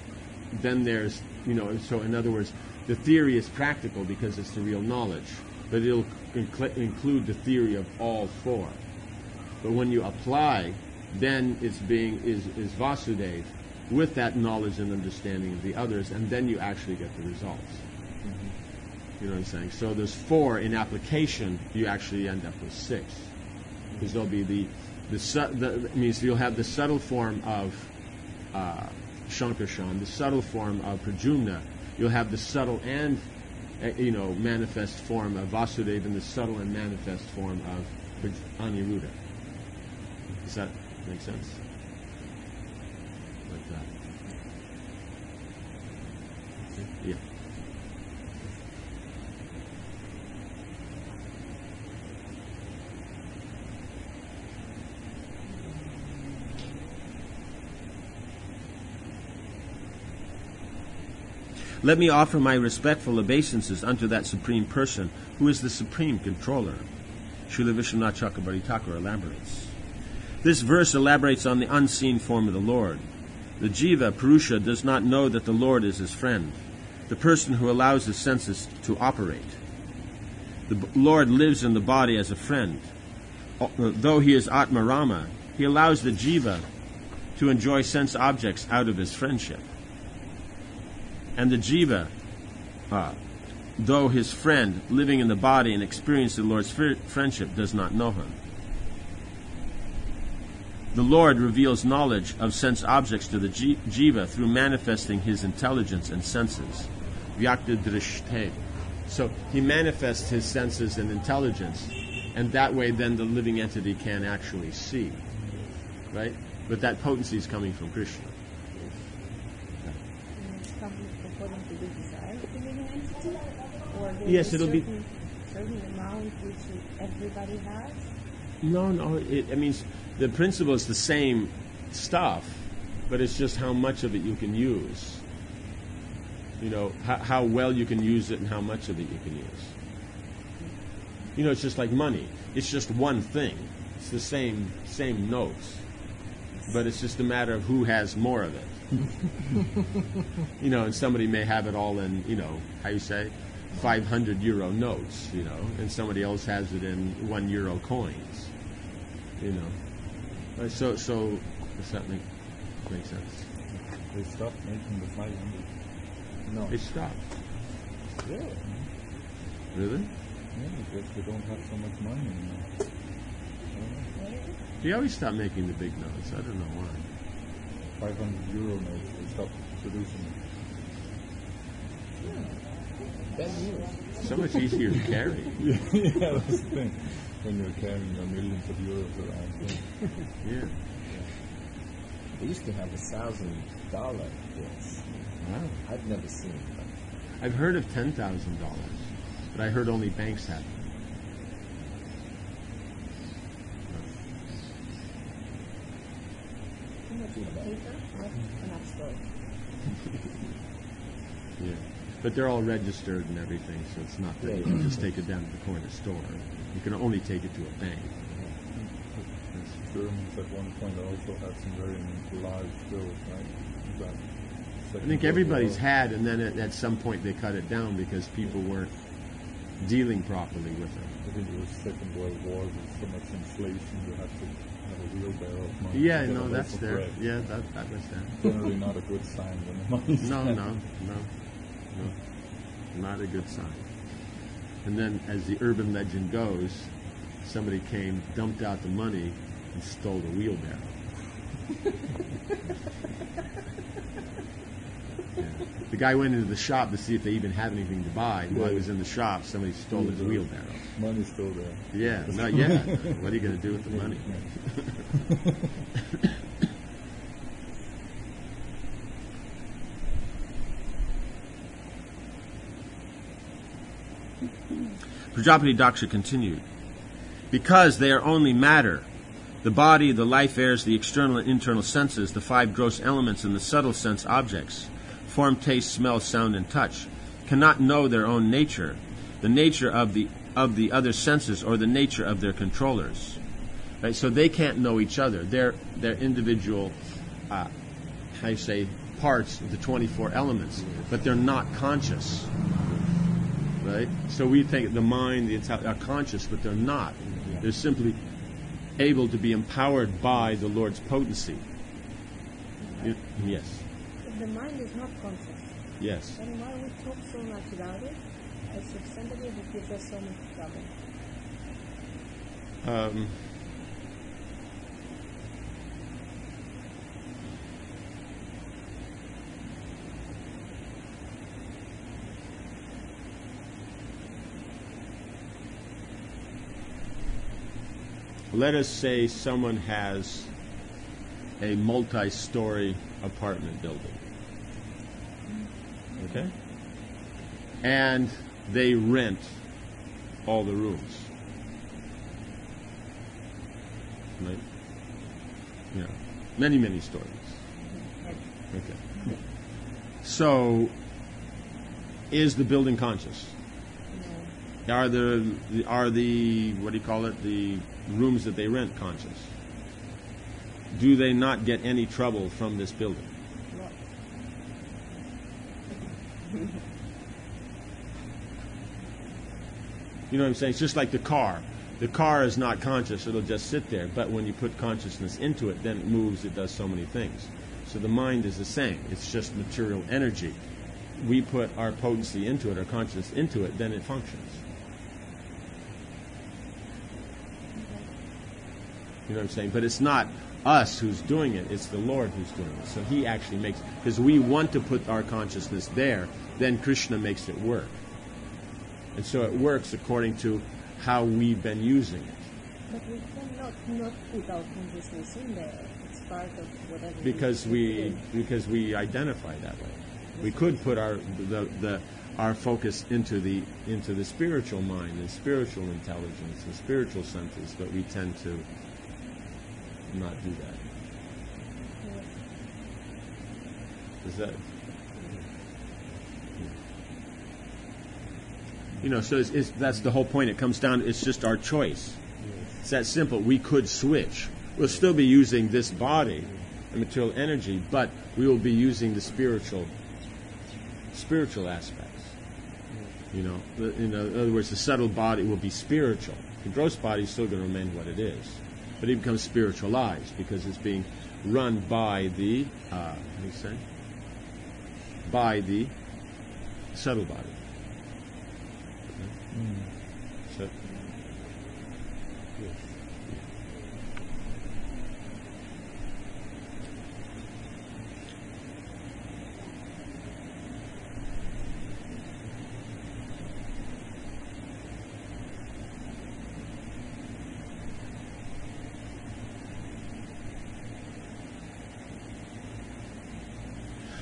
[SPEAKER 1] so in other words, the theory is practical because it's the real knowledge, but it'll include the theory of all four. But when you apply, then is Vasudeva with that knowledge and understanding of the others, and then you actually get the results. You know what I'm saying? So there's four in application. You actually end up with six, because there'll be means you'll have the subtle form of Shankarshan, the subtle form of Pradyumna. You'll have the subtle and manifest form of Vasudeva, and the subtle and manifest form of Aniruddha. Does that make sense? Like that. Yeah. Let me offer my respectful obeisances unto that Supreme Person, who is the Supreme Controller. Srila Vishwanath Chakrabarti Thakur elaborates. This verse elaborates on the unseen form of the Lord. The Jiva, Purusha, does not know that the Lord is his friend, the person who allows his senses to operate. The Lord lives in the body as a friend. Though he is Atma Rama, he allows the Jiva to enjoy sense objects out of his friendship. And the Jiva, though his friend, living in the body and experiencing the Lord's friendship, does not know him. The Lord reveals knowledge of sense objects to the Jiva through manifesting his intelligence and senses. Vyakta Drishte. So he manifests his senses and intelligence, and that way then the living entity can actually see. Right? But that potency is coming from Krishna.
[SPEAKER 3] According to the desire of the living entity, or
[SPEAKER 1] yes, it'll be
[SPEAKER 3] certain amount which everybody has.
[SPEAKER 1] No. It means the principle is the same stuff, but it's just how much of it you can use. How well you can use it and how much of it you can use. It's just like money. It's just one thing. It's the same notes, but it's just a matter of who has more of it. And somebody may have it all in, how you say, 500 euro notes, and somebody else has it in €1 coins, So does that make sense?
[SPEAKER 2] They stopped making the 500.
[SPEAKER 1] No. It stopped.
[SPEAKER 2] Yeah.
[SPEAKER 1] Really?
[SPEAKER 2] Yeah, because they don't have so much money anymore.
[SPEAKER 1] They always stopped making the big notes. I don't know why.
[SPEAKER 2] 500 euro notes, they stopped producing it.
[SPEAKER 6] Bad news.
[SPEAKER 1] So much easier to carry.
[SPEAKER 2] Yeah, that's the thing. When you're carrying your millions of euros around.
[SPEAKER 1] Yeah.
[SPEAKER 6] They used to have $1,000 bills.
[SPEAKER 1] Wow.
[SPEAKER 6] I've never seen them.
[SPEAKER 1] I've heard of $10,000, but I heard only banks have them.
[SPEAKER 3] Too much paper, not stored.
[SPEAKER 1] Yeah. But they're all registered and everything, so it's not that
[SPEAKER 6] Yeah,
[SPEAKER 1] you
[SPEAKER 6] yeah.
[SPEAKER 1] can just take it down to the corner store. You can only take it to a bank.
[SPEAKER 2] Germans at one point also had some very large bills, right? That
[SPEAKER 1] I
[SPEAKER 2] Second
[SPEAKER 1] think
[SPEAKER 2] World
[SPEAKER 1] everybody's
[SPEAKER 2] War.
[SPEAKER 1] had, and then at some point they cut it down because people weren't dealing properly with it.
[SPEAKER 2] I think it was Second World War with so much inflation you had to have a wheelbarrow of money.
[SPEAKER 1] Yeah,
[SPEAKER 2] to get a
[SPEAKER 1] no,
[SPEAKER 2] loaf
[SPEAKER 1] that's
[SPEAKER 2] of
[SPEAKER 1] there.
[SPEAKER 2] bread.
[SPEAKER 1] Yeah, that was there.
[SPEAKER 2] Generally not a good sign when the money's
[SPEAKER 1] No,
[SPEAKER 2] down.
[SPEAKER 1] no, not a good sign. And then, as the urban legend goes, somebody came, dumped out the money, and stole the wheelbarrow. Yeah. The guy went into the shop to see if they even had anything to buy. And while he was in the shop, somebody stole his wheelbarrow.
[SPEAKER 2] Money's still there.
[SPEAKER 1] Yeah, not yet. What are you going to do with the money? Prajapati Daksha continued, because they are only matter, the body, the life airs, the external and internal senses, the five gross elements and the subtle sense objects, form, taste, smell, sound, and touch, cannot know their own nature, the nature of the other senses, or the nature of their controllers. Right? So they can't know each other. They're individual, parts of the 24 elements, but they're not conscious. Right? So we think the mind, the intelligence are conscious, but they're not. They're simply able to be empowered by the Lord's potency. Yes.
[SPEAKER 3] If the mind is not conscious,
[SPEAKER 1] Yes.
[SPEAKER 3] then why we talk so much about it as if somebody would give us so much trouble?
[SPEAKER 1] Let us say someone has a multi-story apartment building. Okay? And they rent all the rooms. Right? Yeah. Many, many stories. Okay. So, is the building conscious?
[SPEAKER 3] No.
[SPEAKER 1] Are the what do you call it, the rooms that they rent conscious? Do they not get any trouble from this building? You know what I'm saying? It's just like the car. The car is not conscious, it'll just sit there. But when you put consciousness into it, then it moves, it does so many things. So the mind is the same. It's just material energy. We put our potency into it, our consciousness into it, then it functions. You know what I'm saying? But it's not us who's doing it, it's the Lord who's doing it. So He actually makes, because we want to put our consciousness there, then Krishna makes it work. And so it works according to how we've been using it.
[SPEAKER 3] But we cannot not put our consciousness in there. It's part of whatever.
[SPEAKER 1] Because we identify that way. We could put our focus into the spiritual mind and spiritual intelligence and spiritual senses, but we tend to not do that. Is that? You know, so that's the whole point. It comes down, it's just our choice. It's that simple. We could switch. We'll still be using this body, the material energy, but we will be using the spiritual aspects. You know, in other words, the subtle body will be spiritual. The gross body is still going to remain what it is, but it becomes spiritualized because it's being run by the, how do you say? By the subtle body. So,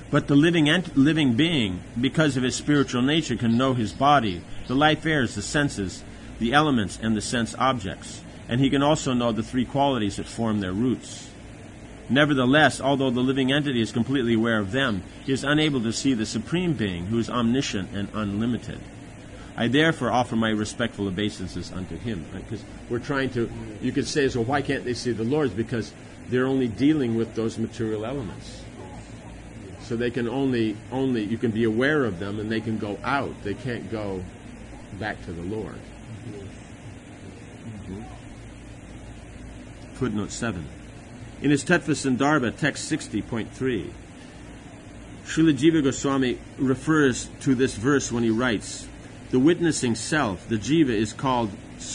[SPEAKER 1] But the living being, because of his spiritual nature, can know his body, the life airs, the senses, the elements, and the sense objects. And he can also know the three qualities that form their roots. Nevertheless, although the living entity is completely aware of them, he is unable to see the Supreme Being, who is omniscient and unlimited. I therefore offer my respectful obeisances unto him. Because we're trying to, you could say, so why can't they see the Lord? Because they're only dealing with those material elements. So they can only you can be aware of them and they can go out. They can't go back to the Lord. Mm-hmm. Footnote 7. In his Tattva Sandarbha, text 60.3, Srila Jiva Goswami refers to this verse when he writes, the witnessing self, the Jiva, is called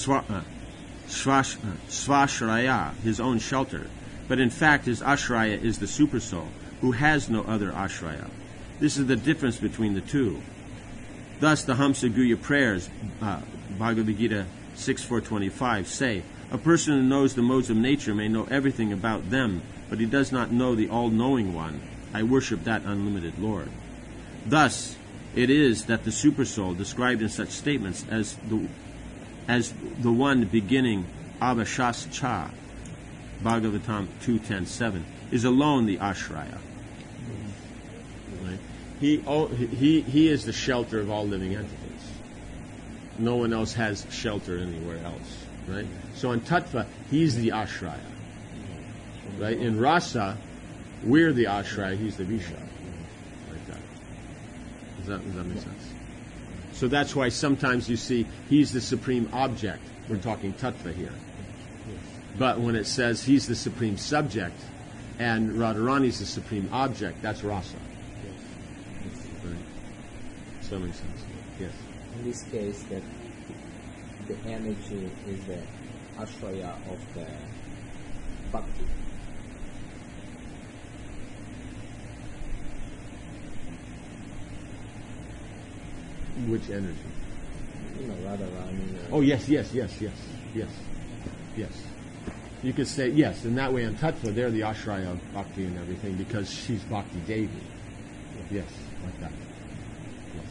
[SPEAKER 1] Svashraya, his own shelter. But in fact, his Ashraya is the Supersoul, who has no other Ashraya. This is the difference between the two. Thus, the Hamsa Guhya prayers, Bhagavad Gita 6.425, say, a person who knows the modes of nature may know everything about them, but he does not know the all-knowing one. I worship that unlimited Lord. Thus, it is that the Supersoul, described in such statements as the one beginning Avashas Cha, Bhagavatam 2.10.7, is alone the Ashraya. Right? He is the shelter of all living entities. No one else has shelter anywhere else. Right? So in Tattva, he's the Ashraya. Right? In Rasa, we're the Ashraya, he's the Visha. Like that. Does that make sense? So that's why sometimes you see he's the supreme object. We're talking Tattva here. But when it says he's the supreme subject and Radharani's the supreme object, that's Rasa. Right? Does that make sense? Yes.
[SPEAKER 6] In this case, that the energy is the ashraya of the bhakti.
[SPEAKER 1] Which energy?
[SPEAKER 6] Radharani.
[SPEAKER 1] Oh, yes. You could say, yes, and that way in Tattva, they're the ashraya of bhakti and everything because she's Bhakti Devi. Yes, like that. Yes.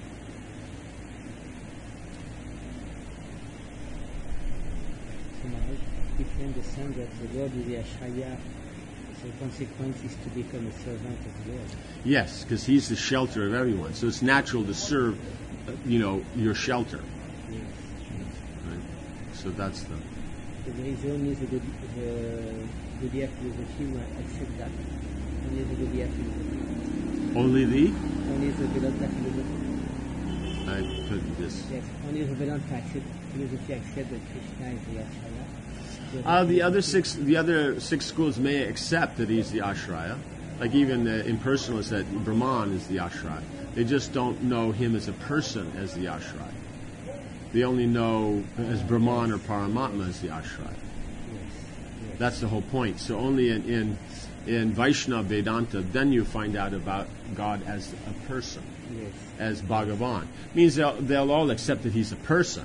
[SPEAKER 4] So now, if you understand that the Lord is the Ashraya, so the consequence is to become a servant of the Lord.
[SPEAKER 1] Yes, because he's the shelter of everyone. So it's natural to serve, your shelter.
[SPEAKER 4] Yes.
[SPEAKER 1] Right? So that's the...
[SPEAKER 4] So there is only the Gaudiya philosophy who accept that. Only the Gaudiya philosophy.
[SPEAKER 1] Only the?
[SPEAKER 4] Only the Vedanta philosophy.
[SPEAKER 1] I put this.
[SPEAKER 4] Yes, only the Vedanta philosophy accept that Krishna is the Ashraya.
[SPEAKER 1] The other six schools may accept that he's the Ashraya. Like even the impersonalists that Brahman is the Ashraya. They just don't know him as a person as the Ashraya. They only know as Brahman or Paramatma as the Ashraya.
[SPEAKER 4] Yes.
[SPEAKER 1] That's the whole point. So only in Vaishnava Vedanta, then you find out about God as a person,
[SPEAKER 4] Yes.
[SPEAKER 1] as Bhagavan. Means they'll all accept that he's a person.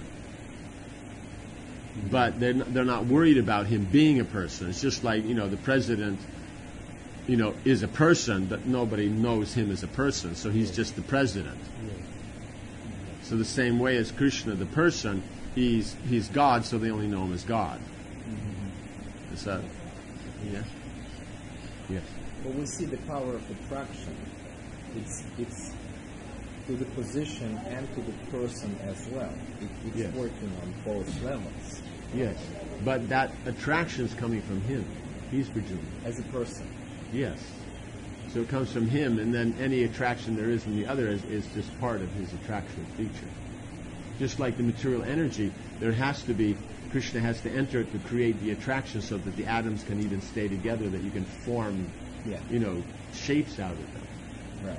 [SPEAKER 1] But they're not worried about him being a person. It's just like, the president, is a person, but nobody knows him as a person. So he's just the president.
[SPEAKER 4] Yes.
[SPEAKER 1] So the same way as Krishna, the person, he's God, so they only know him as God.
[SPEAKER 4] Mm-hmm.
[SPEAKER 1] Is that? Yeah. Yes.
[SPEAKER 6] But we see the power of attraction. It's to the position and to the person as well. It's
[SPEAKER 1] Yes.
[SPEAKER 6] working on both levels.
[SPEAKER 1] Yes. But that attraction is coming from him. He's Arjuna.
[SPEAKER 6] As a person.
[SPEAKER 1] Yes. So it comes from him, and then any attraction there is from the other is just part of his attraction feature. Just like the material energy, there has to be, Krishna has to enter it to create the attraction so that the atoms can even stay together, that you can form, shapes out of them.
[SPEAKER 6] Right.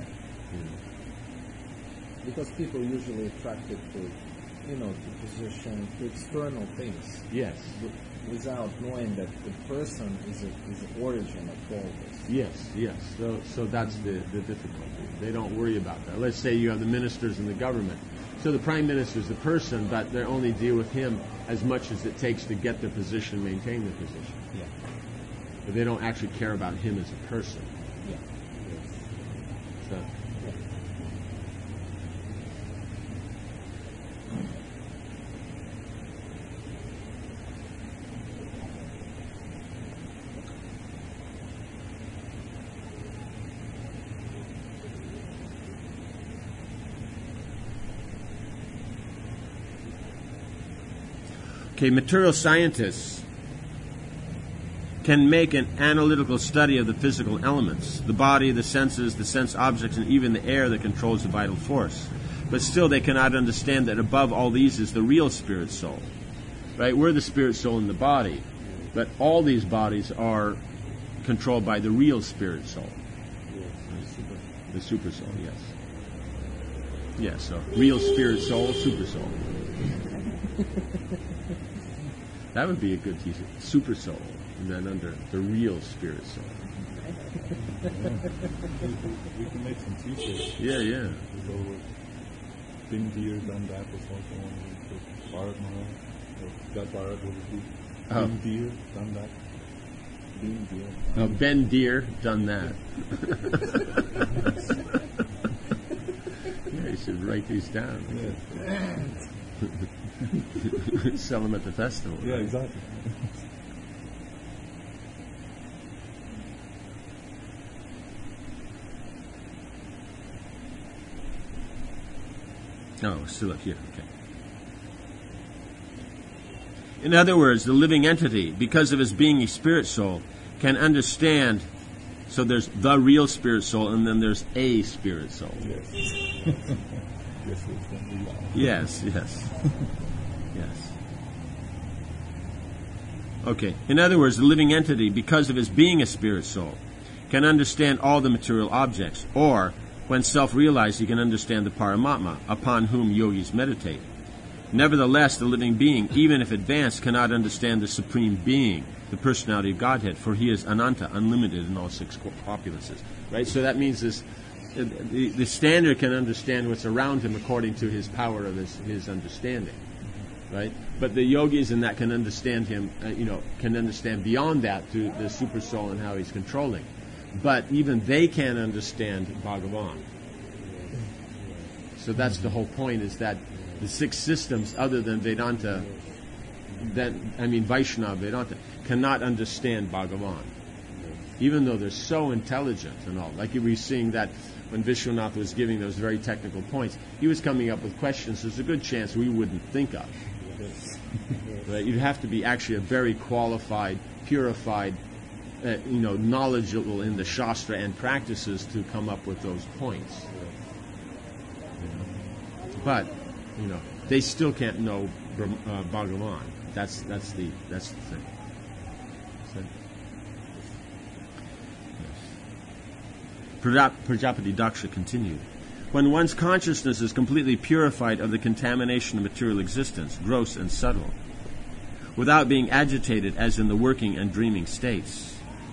[SPEAKER 6] Because people usually attracted to, to position, to external things.
[SPEAKER 1] Yes.
[SPEAKER 6] Without knowing that the person is the origin of all this.
[SPEAKER 1] Yes. So that's the difficulty. They don't worry about that. Let's say you have the ministers in the government. So the prime minister is the person, but they only deal with him as much as it takes to get their position, maintain their position.
[SPEAKER 6] Yeah.
[SPEAKER 1] But they don't actually care about him as a person.
[SPEAKER 6] Yeah.
[SPEAKER 1] that. Okay, material scientists can make an analytical study of the physical elements, the body, the senses, the sense objects, and even the air that controls the vital force. But still they cannot understand that above all these is the real spirit soul. Right? We're the spirit soul in the body, but all these bodies are controlled by the real spirit soul. The super soul, yes. Yes, so real spirit soul, super soul. That would be a good teaser. Super soul, and then under the real spirit soul.
[SPEAKER 2] We can make some t-shirts.
[SPEAKER 1] Yeah.
[SPEAKER 2] So, been deer, done that was also one of the Bharat Maharaj. That Bharat would be been deer, done that. Been deer.
[SPEAKER 1] Ben Deer, done that. Yeah, you should write these down. Sell them at the festival.
[SPEAKER 2] Yeah,
[SPEAKER 1] right?
[SPEAKER 2] exactly.
[SPEAKER 1] Oh, still up here. Okay. In other words, the living entity, because of his being a spirit soul, can understand. So there's the real spirit soul, and then there's a spirit soul.
[SPEAKER 2] Yes. Yes, it's what we are.
[SPEAKER 1] Yes. Okay. In other words, the living entity, because of his being a spirit soul, can understand all the material objects, or, when self-realized, he can understand the Paramatma, upon whom yogis meditate. Nevertheless, the living being, even if advanced, cannot understand the Supreme Being, the personality of Godhead, for he is Ananta, unlimited in all six opulences. Right? So that means this: the standard can understand what's around him according to his power of his understanding. Right? But the yogis in that can understand him, can understand beyond that to the super soul and how he's controlling. But even they can't understand Bhagavan. So that's the whole point, is that the six systems other than Vedanta, Vaishnava Vedanta, cannot understand Bhagavan. Even though they're so intelligent and all. Like you were seeing that when Vishwanath was giving those very technical points, he was coming up with questions there's a good chance we wouldn't think of. Right? You'd have to be actually a very qualified, purified, knowledgeable in the Shastra and practices to come up with those points. But, they still can't know Bhagavan. That's the thing. So, yes. Prajapati Daksha continued. When one's consciousness is completely purified of the contamination of material existence, gross and subtle, without being agitated as in the working and dreaming states,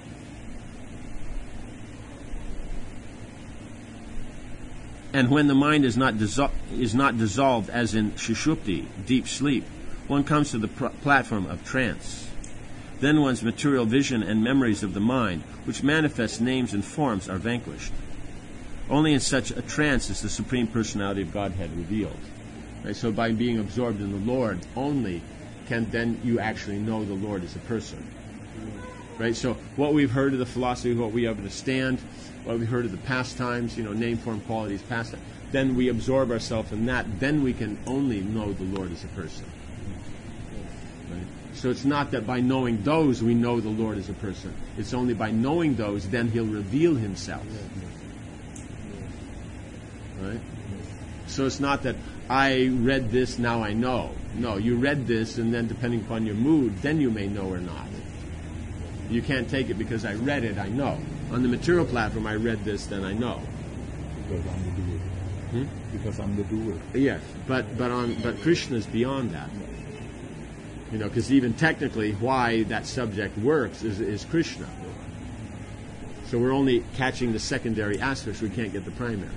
[SPEAKER 1] and when the mind is not dissolved as in Sushupti, deep sleep, one comes to the platform of trance. Then one's material vision and memories of the mind, which manifest names and forms, are vanquished. Only in such a trance is the Supreme Personality of Godhead revealed. Right? So by being absorbed in the Lord only can then you actually know the Lord as a person. Right? So what we've heard of the philosophy, what we understand, what we've heard of the pastimes, name, form, qualities, pastime, then we absorb ourselves in that, then we can only know the Lord as a person. Right? So it's not that by knowing those we know the Lord as a person. It's only by knowing those then He'll reveal Himself. Right? So it's not that I read this, now I know. No, you read this, and then depending upon your mood, then you may know or not. You can't take it because I read it, I know. On the material platform, I read this, then I know.
[SPEAKER 2] Because I'm the doer. Because I'm the doer.
[SPEAKER 1] Yes, but Krishna is beyond that. Because even technically, why that subject works is Krishna. So we're only catching the secondary aspects. We can't get the primary.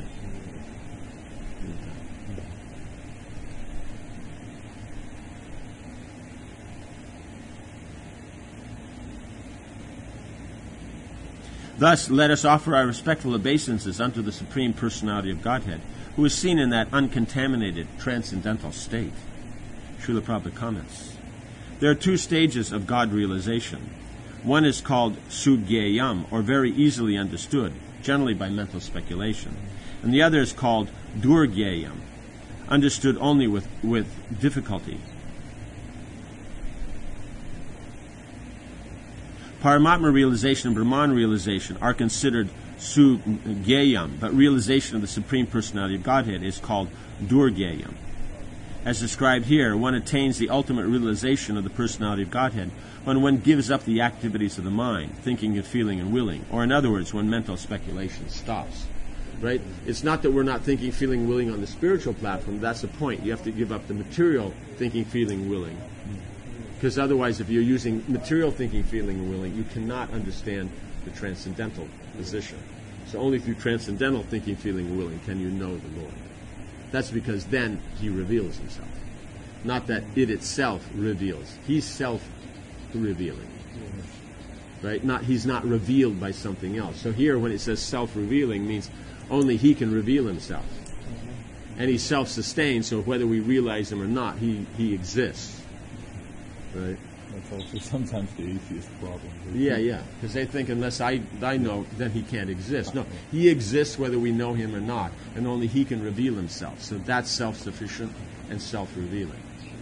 [SPEAKER 1] Thus, let us offer our respectful obeisances unto the Supreme Personality of Godhead, who is seen in that uncontaminated, transcendental state. Srila Prabhupada comments, there are two stages of God realization. One is called sugyayam, or very easily understood, generally by mental speculation. And the other is called durgyayam, understood only with difficulty. Paramatma realization and Brahman realization are considered sugyayam, but realization of the Supreme Personality of Godhead is called durgyayam. As described here, one attains the ultimate realization of the Personality of Godhead when one gives up the activities of the mind, thinking and feeling and willing, or in other words, when mental speculation stops. Right? It's not that we're not thinking, feeling, willing on the spiritual platform. That's the point. You have to give up the material thinking, feeling, willing. Because otherwise, if you're using material thinking, feeling, and willing, you cannot understand the transcendental position. So only through transcendental thinking, feeling, and willing can you know the Lord. That's because then He reveals Himself. Not that it itself reveals. He's self-revealing. Right? He's not revealed by something else. So here, when it says self-revealing, means only He can reveal Himself. And He's self-sustained, so whether we realize Him or not, He exists. Right?
[SPEAKER 2] That's also sometimes the atheist problem.
[SPEAKER 1] Yeah, because they think unless I know, then He can't exist. No, He exists whether we know Him or not, and only He can reveal Himself. So that's self-sufficient and self-revealing.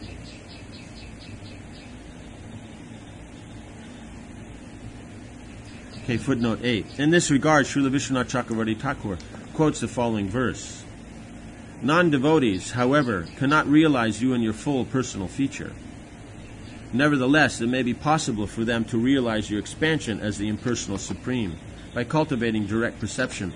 [SPEAKER 1] Okay, footnote 8. In this regard, Srila Vishwanath Chakravarti Thakur quotes the following verse. Non-devotees, however, cannot realize you in your full personal feature. Nevertheless, it may be possible for them to realize your expansion as the impersonal supreme by cultivating direct perception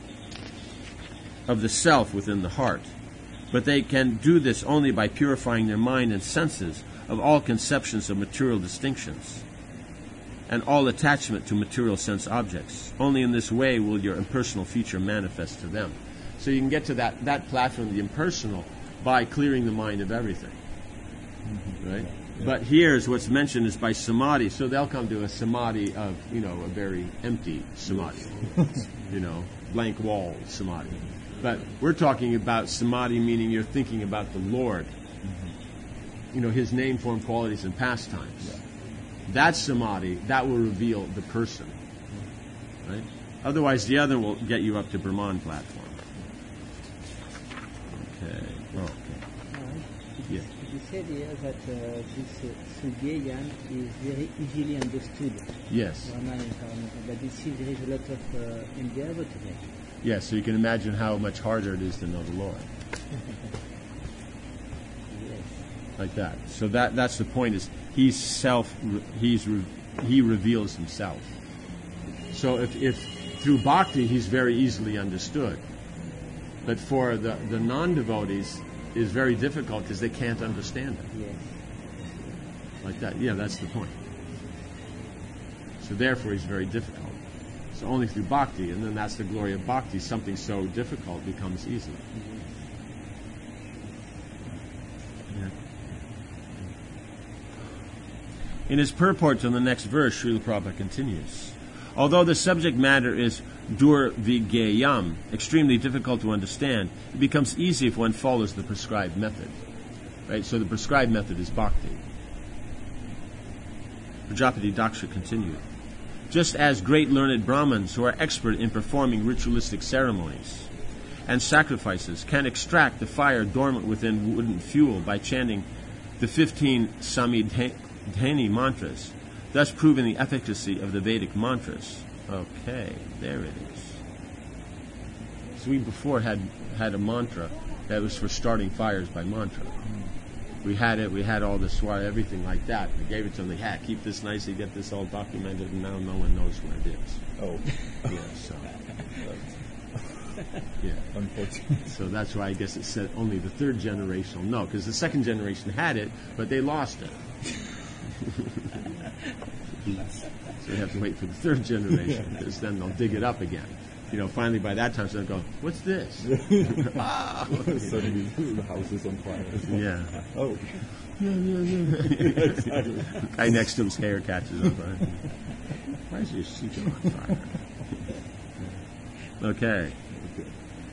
[SPEAKER 1] of the self within the heart. But they can do this only by purifying their mind and senses of all conceptions of material distinctions and all attachment to material sense objects. Only in this way will your impersonal feature manifest to them. So you can get to that platform, the impersonal, by clearing the mind of everything. Right? Yeah. But here's what's mentioned is by samadhi. So they'll come to a samadhi of, a very empty samadhi. Blank wall samadhi. But we're talking about samadhi, meaning you're thinking about the Lord. His name, form, qualities, and pastimes. Yeah. That samadhi, that will reveal the person. Right? Otherwise, the other will get you up to Brahman platform. Okay. Yeah.
[SPEAKER 4] You said here that this Sugyayam is very easily understood.
[SPEAKER 1] Yes.
[SPEAKER 4] But it seems there is a lot of endeavor to that.
[SPEAKER 1] Yes, so you can imagine how much harder it is to know the Lord.
[SPEAKER 4] Yes.
[SPEAKER 1] Like that. So that's the point, is He reveals Himself. So if through bhakti He's very easily understood, but for the non-devotees is very difficult because they can't understand it.
[SPEAKER 4] Yes.
[SPEAKER 1] Like that. Yeah, that's the point. So therefore He's very difficult. So only through bhakti, and then that's the glory of bhakti, something so difficult becomes easy.
[SPEAKER 4] Mm-hmm.
[SPEAKER 1] Yeah. In his purport to the next verse, Srila Prabhupada continues, although the subject matter is durvigayam, extremely difficult to understand, it becomes easy if one follows the prescribed method. Right? So the prescribed method is bhakti. Prajapati Daksha continued, just as great learned Brahmins who are expert in performing ritualistic ceremonies and sacrifices can extract the fire dormant within wooden fuel by chanting the 15 Samidhani mantras, thus proving the efficacy of the Vedic mantras. Okay, there it is. So we before had a mantra that was for starting fires by mantra. We had it, we had all the swara, everything like that. We gave it to them, keep this nicely, get this all documented, and now no one knows where it is.
[SPEAKER 2] Oh.
[SPEAKER 1] Yeah, so. Yeah.
[SPEAKER 2] Unfortunately.
[SPEAKER 1] So that's why I guess it said only the third generation will know, because the second generation had it, but they lost it. So you have to wait for the third generation, because then they'll dig it up again. Finally by that time, so they'll go, what's this?
[SPEAKER 2] Suddenly the house is on fire.
[SPEAKER 1] Yeah.
[SPEAKER 2] Oh.
[SPEAKER 1] Guy next to him's hair catches on fire. Why is your seat on fire? Okay.
[SPEAKER 2] Okay.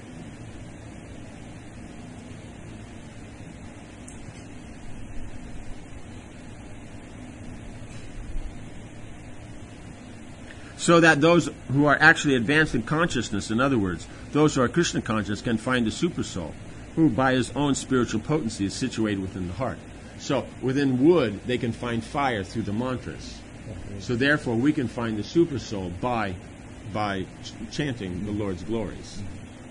[SPEAKER 1] So that those who are actually advanced in consciousness, in other words, those who are Krishna conscious, can find the Supersoul, who by his own spiritual potency is situated within the heart. So within wood, they can find fire through the mantras. So therefore, we can find the Supersoul by chanting the Lord's glories.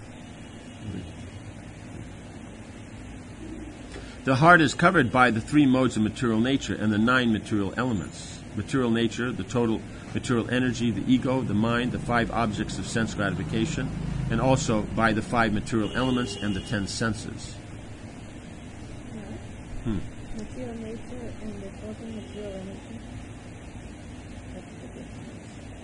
[SPEAKER 1] The heart is covered by the 3 modes of material nature and the 9 material elements. Material nature, the total material energy, the ego, the mind, the 5 objects of sense gratification, and also by the 5 material elements and the 10 senses.
[SPEAKER 3] Material nature and the total material energy. That's the difference.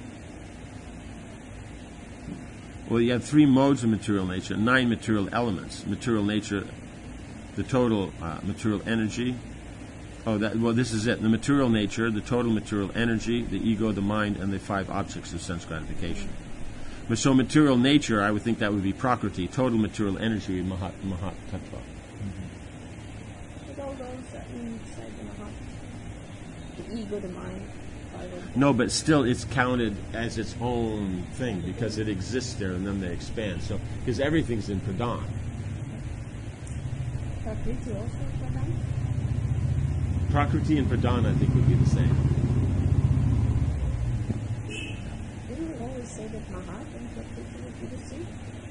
[SPEAKER 1] Well, you have 3 modes of material nature, 9 material elements. Material nature, the total material energy. This is it. The material nature, the total material energy, the ego, the mind, and the 5 objects of sense gratification. But so material nature, I would think that would be Prakriti. Total material energy, Mahat Tattva.
[SPEAKER 3] With all those inside the Mahat, the ego, the mind, 5 of them.
[SPEAKER 1] No, but still it's counted as its own thing because it exists there and then they expand. So, because everything's in Pradhan.
[SPEAKER 3] Prakriti also Pradhan?
[SPEAKER 1] Prakriti and Pradhan, I think, would be the same.
[SPEAKER 3] Didn't we always say that Mahat and Prakriti would be the same?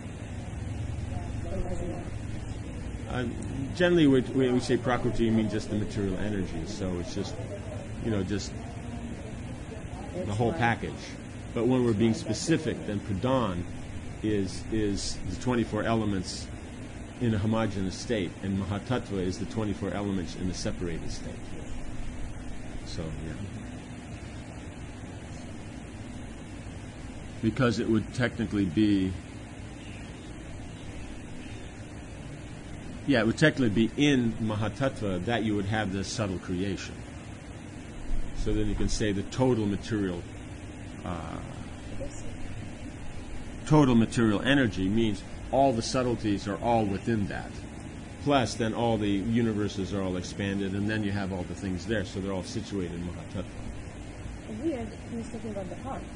[SPEAKER 3] Or doesn't matter?
[SPEAKER 1] Generally, we say Prakriti, mean just the material energy. So it's just, just the whole package. But when we're being specific, then Pradhan is the 24 elements in a homogeneous state, and Mahatattva is the 24 elements in a separated state. So, yeah. Because it would technically be... Yeah, it would technically be in Mahatattva that you would have this subtle creation. So then you can say the total material energy means all the subtleties are all within that. Plus, then all the universes are all expanded, and then you have all the things there, so they're all situated in Mahatattva.
[SPEAKER 3] And here, he's talking about the heart.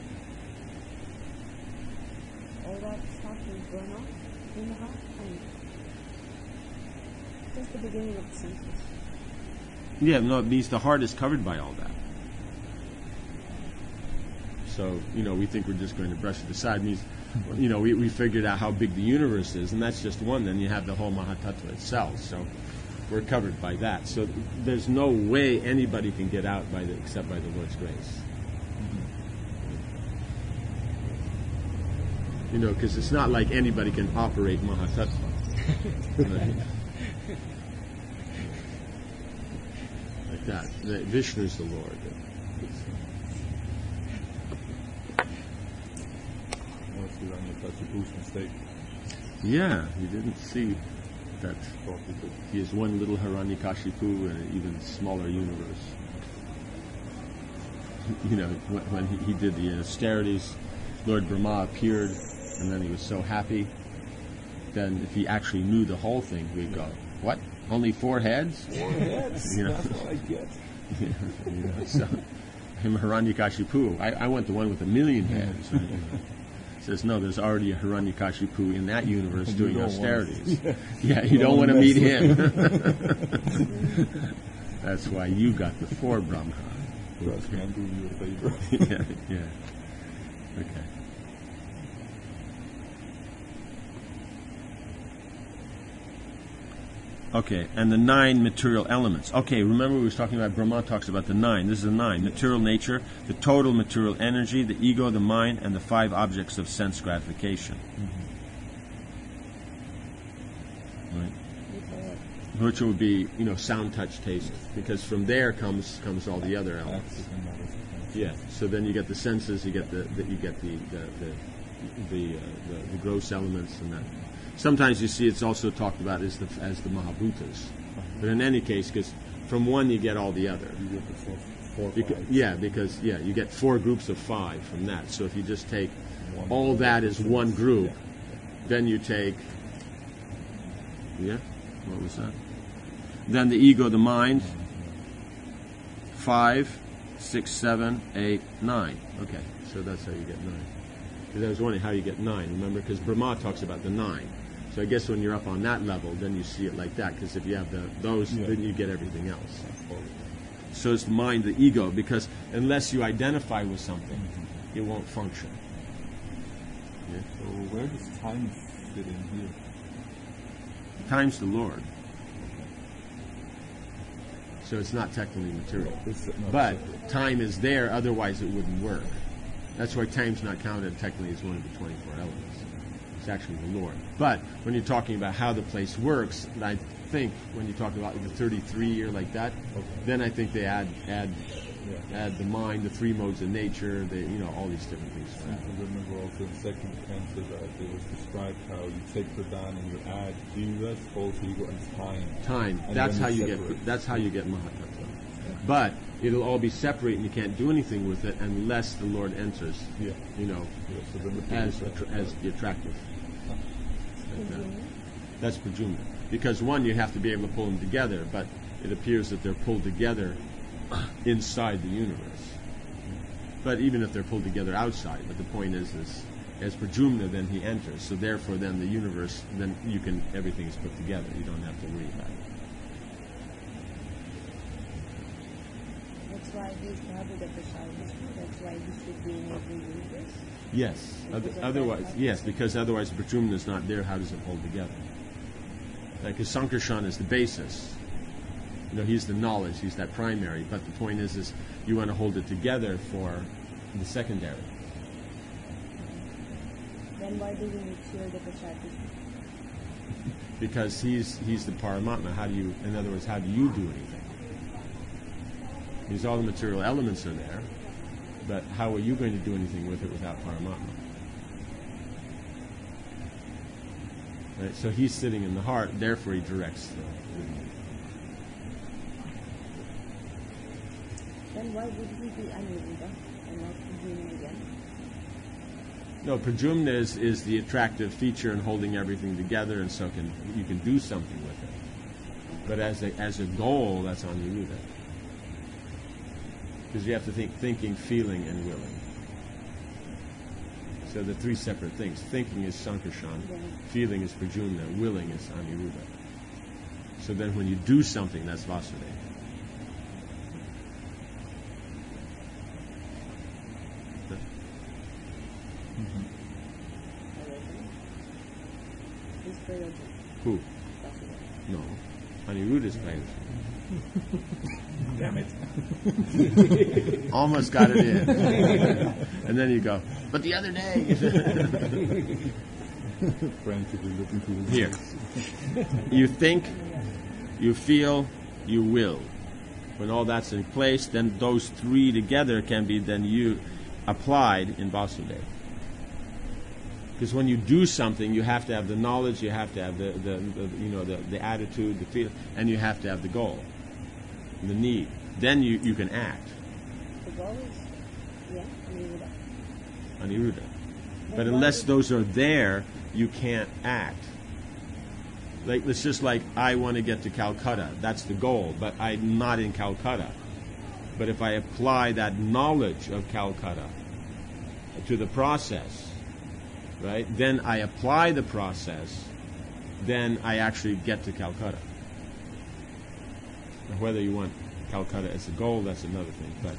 [SPEAKER 3] All that stuff is going on in the heart, and just the beginning of the senses.
[SPEAKER 1] Yeah, no, it means the heart is covered by all that. So, we think we're just going to brush it aside. It means, we figured out how big the universe is, and that's just one. Then you have the whole Mahatattva itself. So we're covered by that. So there's no way anybody can get out except by the Lord's grace. Because it's not like anybody can operate Mahatattva. Right? Like that. Vishnu is the Lord.
[SPEAKER 2] Mistake.
[SPEAKER 1] Yeah, you didn't see that he is one little Hiranyakashipu in an even smaller universe. When he did the austerities, Lord Brahma appeared, and then he was so happy. Then if he actually knew the whole thing, we'd go, what? Only 4 heads?
[SPEAKER 2] 4 heads? That's what I get.
[SPEAKER 1] So, him Hiranyakashipu, I went the one with 1,000,000 heads. Right? Says, no, there's already a Hiranyakashipu in that universe doing austerities. Yeah, you don't want to meet him. That's why you got the 4 Brahma.
[SPEAKER 2] Trust me, I'm doing you a favor.
[SPEAKER 1] Yeah. Okay. Okay, and the 9 material elements. Okay, remember we was talking about, Brahma talks about the 9. This is the 9. Material nature, the total material energy, the ego, the mind, and the 5 objects of sense gratification. Right? Which would be, sound, touch, taste, because from there comes all the other elements. Yeah. So then you get the senses, you get the gross elements, and that. Sometimes you see it's also talked about as the Mahabhutas. But in any case, because from one you get all the other.
[SPEAKER 2] You get the four
[SPEAKER 1] because you get 4 groups of 5 from that. So if you just take all that is one group, then you take, what was that? Then the ego, the mind, 5, 6, 7, 8, 9. Okay, so that's how you get 9. Because I was wondering how you get 9, remember? Because Brahma talks about the 9. So I guess when you're up on that level, then you see it like that. Because if you have those, then you get everything else. So it's the mind, the ego, because unless you identify with something, it won't function. Yeah.
[SPEAKER 2] So where does time fit in here?
[SPEAKER 1] Time's the Lord. So it's not technically material. But time is there, otherwise it wouldn't work. That's why time's not counted technically as one of the 24 elements. It's actually the Lord. But when you're talking about how the place works, I think when you talk about the 33 or like that, then I think they add the mind, the 3 modes of nature, all these different things.
[SPEAKER 2] I remember also in second cancer that it was described how you take Pradhan and you add Jiva, false ego, and time. And
[SPEAKER 1] That's how you get Mahatattva. But it'll all be separate, and you can't do anything with it unless the Lord enters.
[SPEAKER 2] So
[SPEAKER 1] as the attractive. That's Prajumna. Because one, you have to be able to pull them together, but it appears that they're pulled together inside the universe. But even if they're pulled together outside, but the point is as Prajumna, then he enters. So therefore, then the universe, then everything is put together. You don't have to worry about it.
[SPEAKER 3] That's why he's Prabhu the Prasad Vishnu. That's why he should be in every universe.
[SPEAKER 1] Yes. Because otherwise Prajumna is not there. How does it hold together? Because Sankarshan is the basis. He's the knowledge. He's that primary. But the point is you want to hold it together for the secondary.
[SPEAKER 3] Then why do we need the Prasad Vishnu?
[SPEAKER 1] Because he's the Paramatma. In other words, how do you do anything? Because all the material elements are there, but how are you going to do anything with it without Paramatma? Right? So he's sitting in the heart, therefore he directs the
[SPEAKER 3] Then why would he be Aniruddha and not Prajumna again?
[SPEAKER 1] No, Prajumna is the attractive feature in holding everything together, and so you can do something with it. But as a goal, that's Aniruddha. Because you have to think thinking, feeling, and willing. So the 3 separate things. Thinking is Sankarshan, feeling is Prajumna, willing is Aniruddha. So then when you do something, that's Vasudeva. Who? No. Aniruddha is Prayojan.
[SPEAKER 2] Damn it.
[SPEAKER 1] Almost got it in. And then you go, but the other day.
[SPEAKER 2] Frantically looking through the
[SPEAKER 1] Here. You think, you feel, you will. When all that's in place, then those 3 together can be then applied in Vasudeva. Because when you do something, you have to have the knowledge, you have to have the attitude, the feeling, and you have to have the goal, the need. Then you can act.
[SPEAKER 3] The goal is,
[SPEAKER 1] Aniruddha. But unless those are there, you can't act. It's just like, I want to get to Calcutta. That's the goal, but I'm not in Calcutta. But if I apply that knowledge of Calcutta to the process, right, then I apply the process, then I actually get to Calcutta. Whether you want Calcutta as a goal, that's another thing. But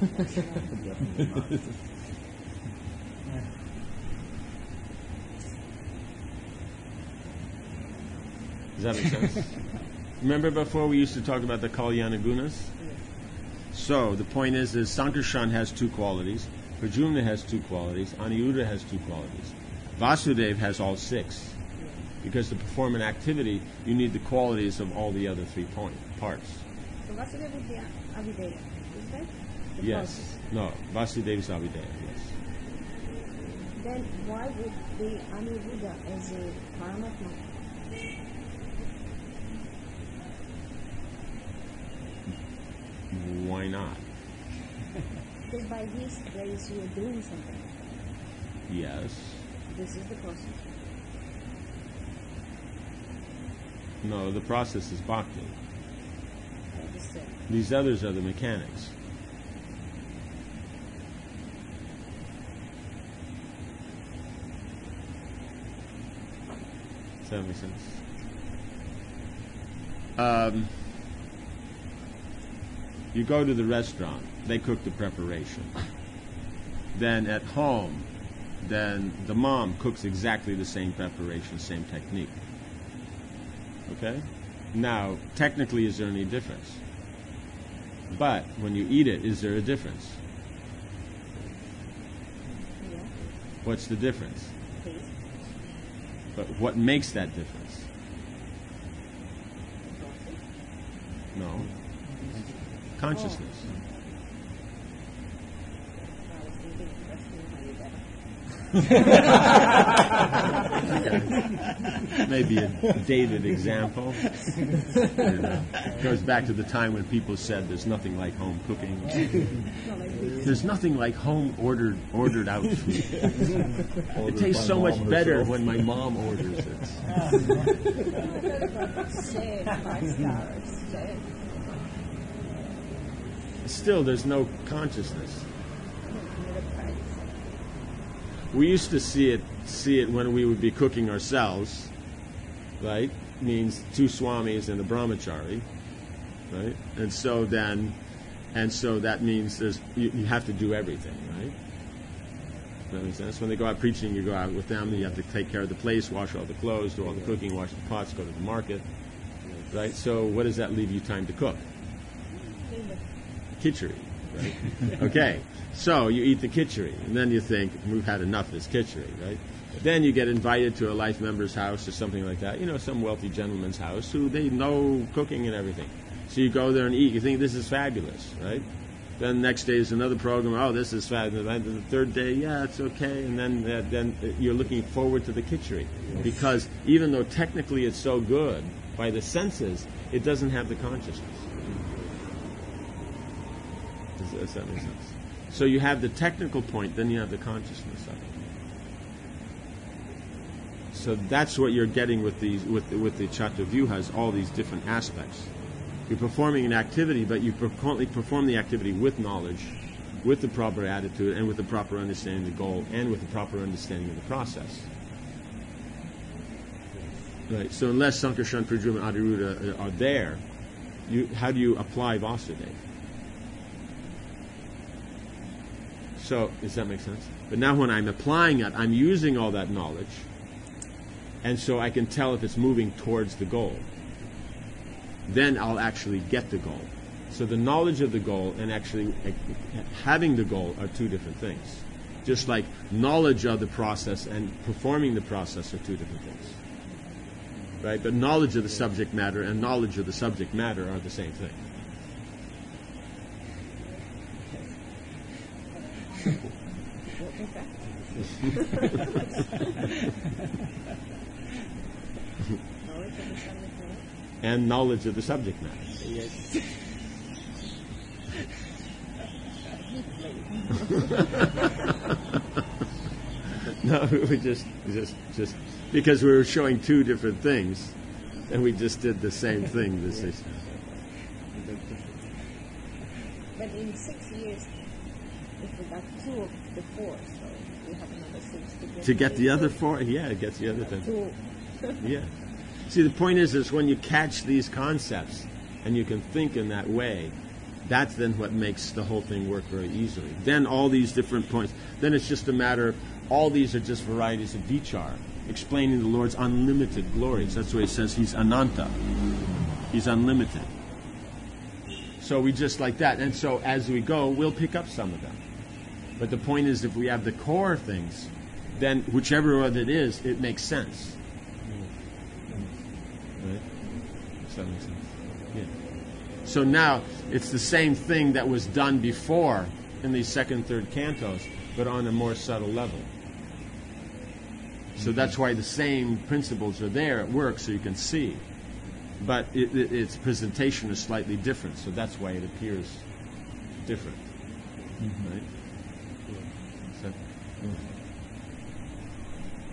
[SPEAKER 1] does that make sense? Remember before we used to talk about the Kalyana Gunas? So the point is Sankarshan has 2 qualities, Prajumna has 2 qualities, Aniruddha has 2 qualities. Vasudeva has all 6. Because to perform an activity, you need the qualities of all the other 3 parts.
[SPEAKER 3] So Vasudeva would be Avideya, is that?
[SPEAKER 1] Yes. No, Vasudeva is Avideya, yes.
[SPEAKER 3] Then why would be Aniruddha as a Paramatma?
[SPEAKER 1] Why not?
[SPEAKER 3] Because by his grace you are doing something.
[SPEAKER 1] Yes.
[SPEAKER 3] This is the process.
[SPEAKER 1] No, the process is bhakti.
[SPEAKER 3] I understand.
[SPEAKER 1] These others are the mechanics. Does that make sense? You go to the restaurant, they cook the preparation. Then at home, then the mom cooks exactly the same preparation, same technique. Okay? Now, technically, is there any difference? But when you eat it, is there a difference?
[SPEAKER 3] Yeah.
[SPEAKER 1] What's the difference?
[SPEAKER 3] Taste.
[SPEAKER 1] But what makes that difference? No. Consciousness.
[SPEAKER 3] I was thinking that's
[SPEAKER 1] Maybe a dated example. Goes back to the time when people said there's nothing like home cooking. There's nothing like home ordered out food. It tastes so much better when my mom orders it.
[SPEAKER 3] Shame, 5 stars. Shame.
[SPEAKER 1] Still, there's no consciousness. We used to see it when we would be cooking ourselves, right? Means 2 swamis and a brahmachari, right? And so that means you have to do everything, right? That makes sense. When they go out preaching, you go out with them. You have to take care of the place, wash all the clothes, do all the cooking, wash the pots, go to the market, right? So what does that leave you time to cook? Khichdi, right? Okay, so you eat the khichdi, and then you think, we've had enough of this khichdi, right? Then you get invited to a life member's house or something like that, some wealthy gentleman's house who they know cooking and everything. So you go there and eat, you think this is fabulous, right? Then the next day is another program, oh, this is fabulous. And the third day, yeah, it's okay, and then you're looking forward to the khichdi. Because even though technically it's so good, by the senses, it doesn't have the consciousness. Does that make sense? So you have the technical point, then you have the consciousness of it. So that's what you're getting with the Chatuvyuhas, all these different aspects. You're performing an activity, but you perform the activity with knowledge, with the proper attitude, and with the proper understanding of the goal, and with the proper understanding of the process. Right. So unless Sankarshan, Pradyumna, and Adiruddha are there, how do you apply Vasudeva? So, does that make sense? But now when I'm applying it, I'm using all that knowledge, and so I can tell if it's moving towards the goal. Then I'll actually get the goal. So the knowledge of the goal and actually having the goal are 2 different things. Just like knowledge of the process and performing the process are 2 different things. Right? But knowledge of the subject matter and knowledge of the subject matter are the same thing. And knowledge of the subject matter.
[SPEAKER 4] Yes.
[SPEAKER 1] No, we just because we were showing 2 different things, and we just did the same thing.
[SPEAKER 3] But in 6 years, if we got 2 of the 4, so we have another 6
[SPEAKER 1] to get the other 4. Yeah, it gets the other 10.
[SPEAKER 3] 2.
[SPEAKER 1] Yeah. See, the point is when you catch these concepts and you can think in that way, that's then what makes the whole thing work very easily. Then all these different points, then it's just a matter of, all these are just varieties of vichar, explaining the Lord's unlimited glories. That's why he says he's ananta. He's unlimited. So we just like that. And so as we go, we'll pick up some of them. But the point is, if we have the core things, then whichever one it is, it makes sense. Right? Does that make sense? Yeah. So now, it's the same thing that was done before in these 2nd, 3rd cantos, but on a more subtle level. So that's why the same principles are there at work, so you can see. But its presentation is slightly different, so that's why it appears different. Right? So,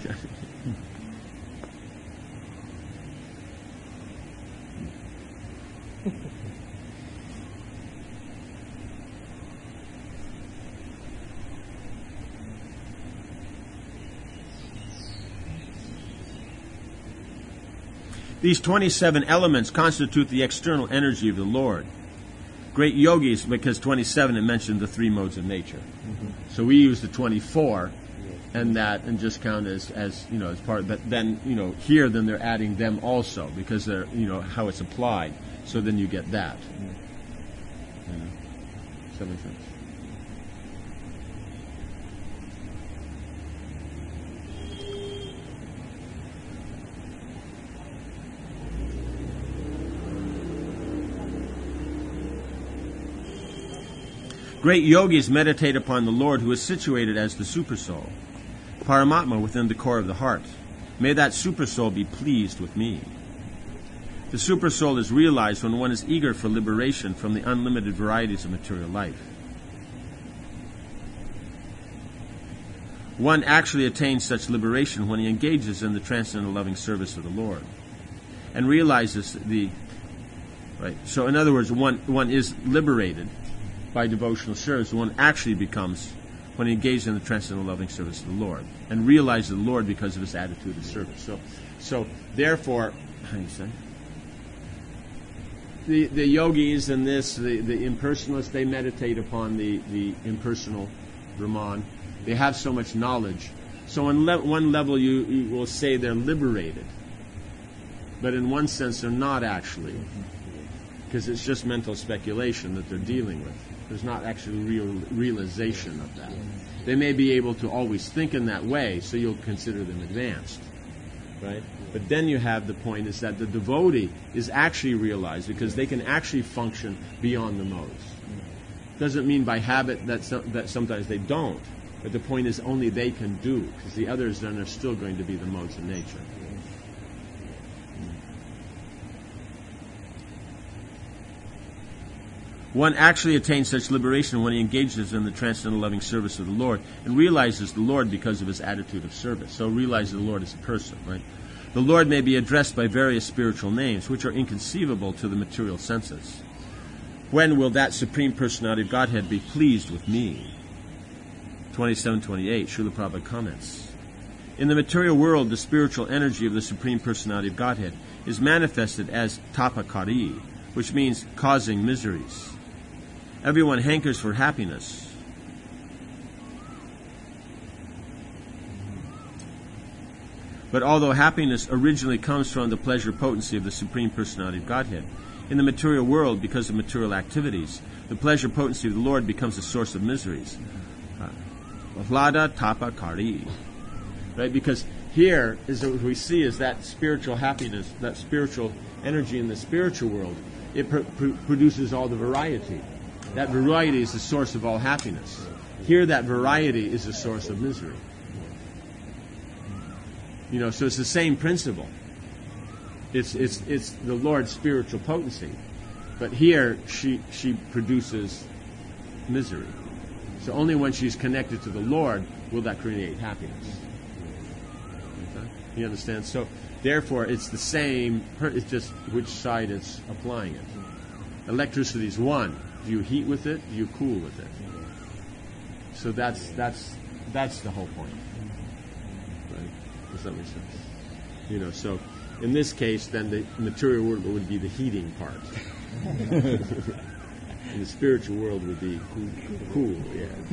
[SPEAKER 1] These 27 elements constitute the external energy of the Lord. Great yogis, because 27 it mentioned the three modes of nature. Mm-hmm. So we use the 24 and that and just count as as part, but then here then they're adding them also because they're how it's applied. So then you get that. Mm-hmm. Does that make sense? Great yogis meditate upon the Lord who is situated as the Supersoul, Paramatma within the core of the heart. May that Supersoul be pleased with me. The Supersoul is realized when one is eager for liberation from the unlimited varieties of material life. One actually attains such liberation when he engages in the transcendental loving service of the Lord and realizes So in other words, one is liberated by devotional service. One actually becomes when he engages in the transcendental loving service of the Lord and realizes the Lord because of his attitude of service. So therefore, how do you say? The yogis and the impersonalists, they meditate upon the impersonal Brahman. They have so much knowledge. So on one level you will say they're liberated. But in one sense they're not actually. Because it's just mental speculation that they're dealing with. There's not actually real realization of that. They may be able to always think in that way, so you'll consider them advanced. Right? But then you have the point is that the devotee is actually realized because they can actually function beyond the modes. Doesn't mean by habit that sometimes they don't. But the point is only they can do, because the others then are still going to be the modes of nature. One actually attains such liberation when he engages in the transcendental loving service of the Lord and realizes the Lord because of his attitude of service. So realizes the Lord as a person, right? The Lord may be addressed by various spiritual names, which are inconceivable to the material senses. When will that Supreme Personality of Godhead be pleased with me? 27-28, Srila Prabhupada comments. In the material world, the spiritual energy of the Supreme Personality of Godhead is manifested as tapakari, which means causing miseries. Everyone hankers for happiness. But although happiness originally comes from the pleasure potency of the Supreme Personality of Godhead, in the material world, because of material activities, the pleasure potency of the Lord becomes a source of miseries. Hlada tapa kari. Right? Because here is what we see is that spiritual happiness, that spiritual energy in the spiritual world, it produces all the variety. That variety is the source of all happiness. Here, that variety is the source of misery. So it's the same principle. It's the Lord's spiritual potency, but here she produces misery. So only when she's connected to the Lord will that create happiness. Okay? You understand? So therefore, it's the same. It's just which side it's applying it. Electricity is one. Do you heat with it? Do you cool with it? So that's the whole point. Right? Does that make sense? So in this case, then the material world would be the heating part. And the spiritual world would be cool. Yeah.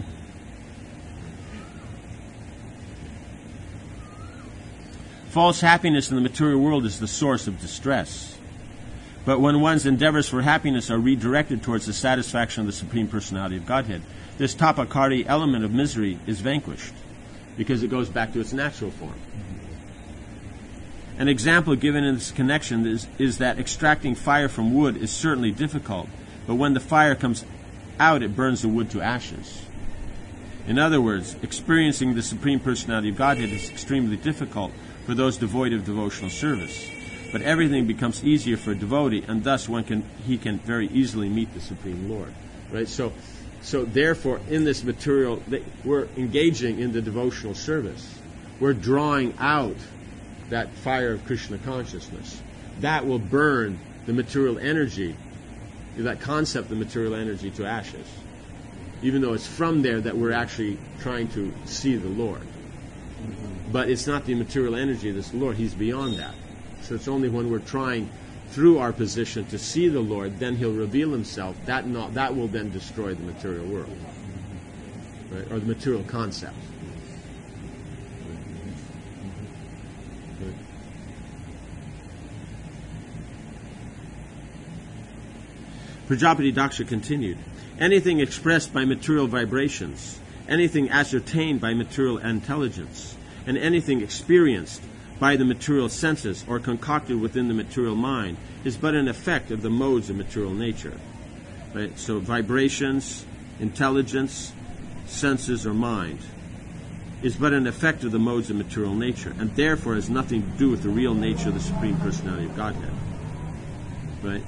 [SPEAKER 1] False happiness in the material world is the source of distress. But when one's endeavors for happiness are redirected towards the satisfaction of the Supreme Personality of Godhead, this tapakari element of misery is vanquished because it goes back to its natural form. An example given in this connection is that extracting fire from wood is certainly difficult, but when the fire comes out, it burns the wood to ashes. In other words, experiencing the Supreme Personality of Godhead is extremely difficult for those devoid of devotional service. But everything becomes easier for a devotee, and thus he can very easily meet the Supreme Lord. Right? So therefore, in this material, we're engaging in the devotional service. we're drawing out that fire of Krishna consciousness. That will burn the material energy, that concept of material energy, to ashes. Even though it's from there that we're actually trying to see the Lord. But it's not the material energy that's the Lord. He's beyond that. So it's only when we're trying through our position to see the Lord, then He'll reveal Himself. That will then destroy the material world, right? Or the material concept. Prajapati Daksha continued, anything expressed by material vibrations, anything ascertained by material intelligence, and anything experienced by the material senses or concocted within the material mind is but an effect of the modes of material nature. Right? So vibrations, intelligence, senses, or mind is but an effect of the modes of material nature, and therefore has nothing to do with the real nature of the Supreme Personality of Godhead. Right?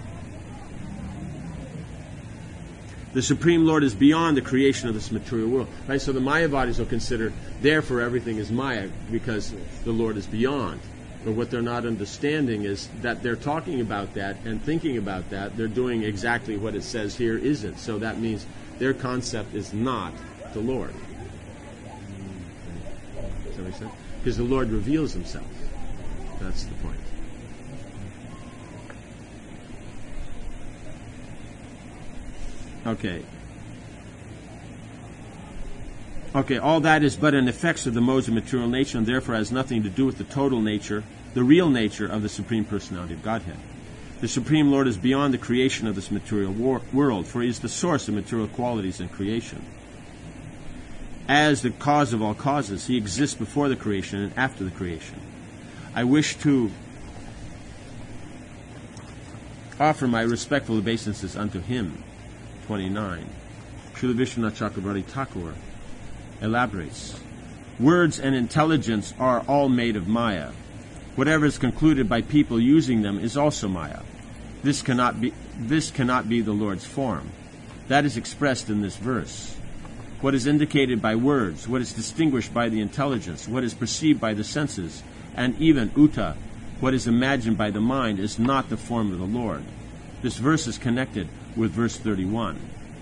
[SPEAKER 1] The Supreme Lord is beyond the creation of this material world. Right? So the Mayavadis will consider, therefore everything is Maya, because the Lord is beyond. But what they're not understanding is that they're talking about that and thinking about that. They're doing exactly what it says here isn't. So that means their concept is not the Lord. Does that make sense? Because the Lord reveals Himself. That's the point. Okay, all that is but an effect of the modes of material nature, and therefore has nothing to do with the total nature, the real nature of the Supreme Personality of Godhead. The Supreme Lord is beyond the creation of this material world, for He is the source of material qualities and creation. As the cause of all causes, He exists before the creation and after the creation. I wish to offer my respectful obeisances unto Him. 29. Srila Vishwanath Chakrabarti Thakur elaborates. Words and intelligence are all made of Maya. Whatever is concluded by people using them is also Maya. This cannot be the Lord's form. That is expressed in this verse. What is indicated by words, what is distinguished by the intelligence, what is perceived by the senses, and even uta, what is imagined by the mind, is not the form of the Lord. This verse is connected with verse 31.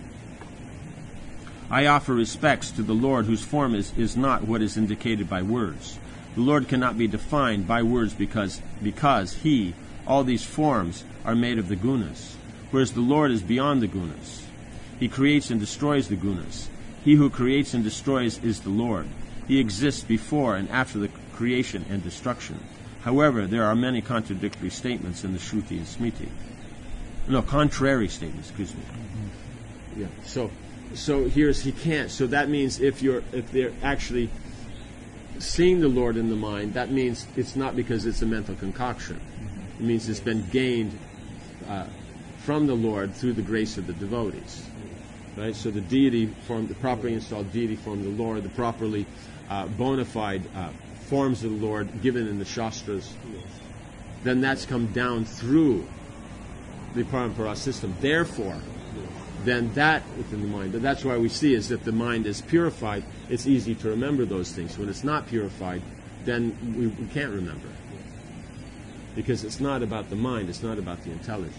[SPEAKER 1] I offer respects to the Lord whose form is not what is indicated by words. The Lord cannot be defined by words because He, all these forms, are made of the gunas, whereas the Lord is beyond the gunas. He creates and destroys the gunas. He who creates and destroys is the Lord. He exists before and after the creation and destruction. However, there are many contradictory statements in the Shruti and Smriti. No, contrary statements, excuse me. Yeah. So here's He can't. So that means if they're actually seeing the Lord in the mind, that means it's not because it's a mental concoction. It means it's been gained from the Lord through the grace of the devotees. Right? So the deity form, the properly installed deity form of the Lord, the properly bona fide forms of the Lord given in the Shastras, then that's come down through the Parampara system. Therefore, then that within the mind, that's why we see is that the mind is purified. It's easy to remember those things. When it's not purified, then we can't remember. Because it's not about the mind, it's not about the intelligence.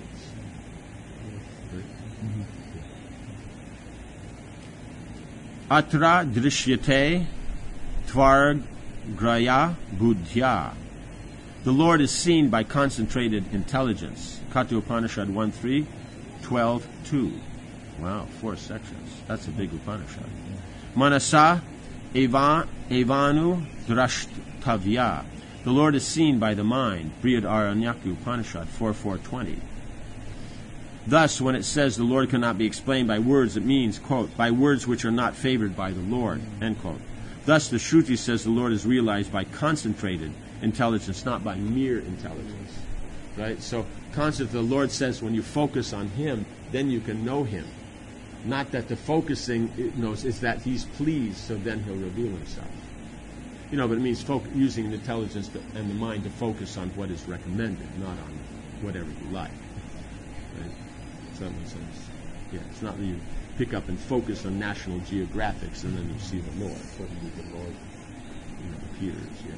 [SPEAKER 1] Atra drishyate tvarg graya buddhya. The Lord is seen by concentrated intelligence. Katha Upanishad 1.3, 12.2. Wow, 4 sections. That's a big Upanishad. Manasa evanu drashtavya. The Lord is seen by the mind. Brihad Aranyaka Upanishad 4.4.20. Thus, when it says the Lord cannot be explained by words, it means, quote, by words which are not favored by the Lord, end quote. Thus, the Shruti says the Lord is realized by concentrated intelligence, not by mere intelligence. Right? So, the Lord says when you focus on Him, then you can know Him. Not that the focusing is that He's pleased, so then He'll reveal Himself. But it means using the intelligence and the mind to focus on what is recommended, not on whatever you like. Right? Does that make sense? Yeah, it's not that you pick up and focus on National Geographics and then you see the Lord.
[SPEAKER 2] Suddenly the Lord
[SPEAKER 1] appears. Yeah.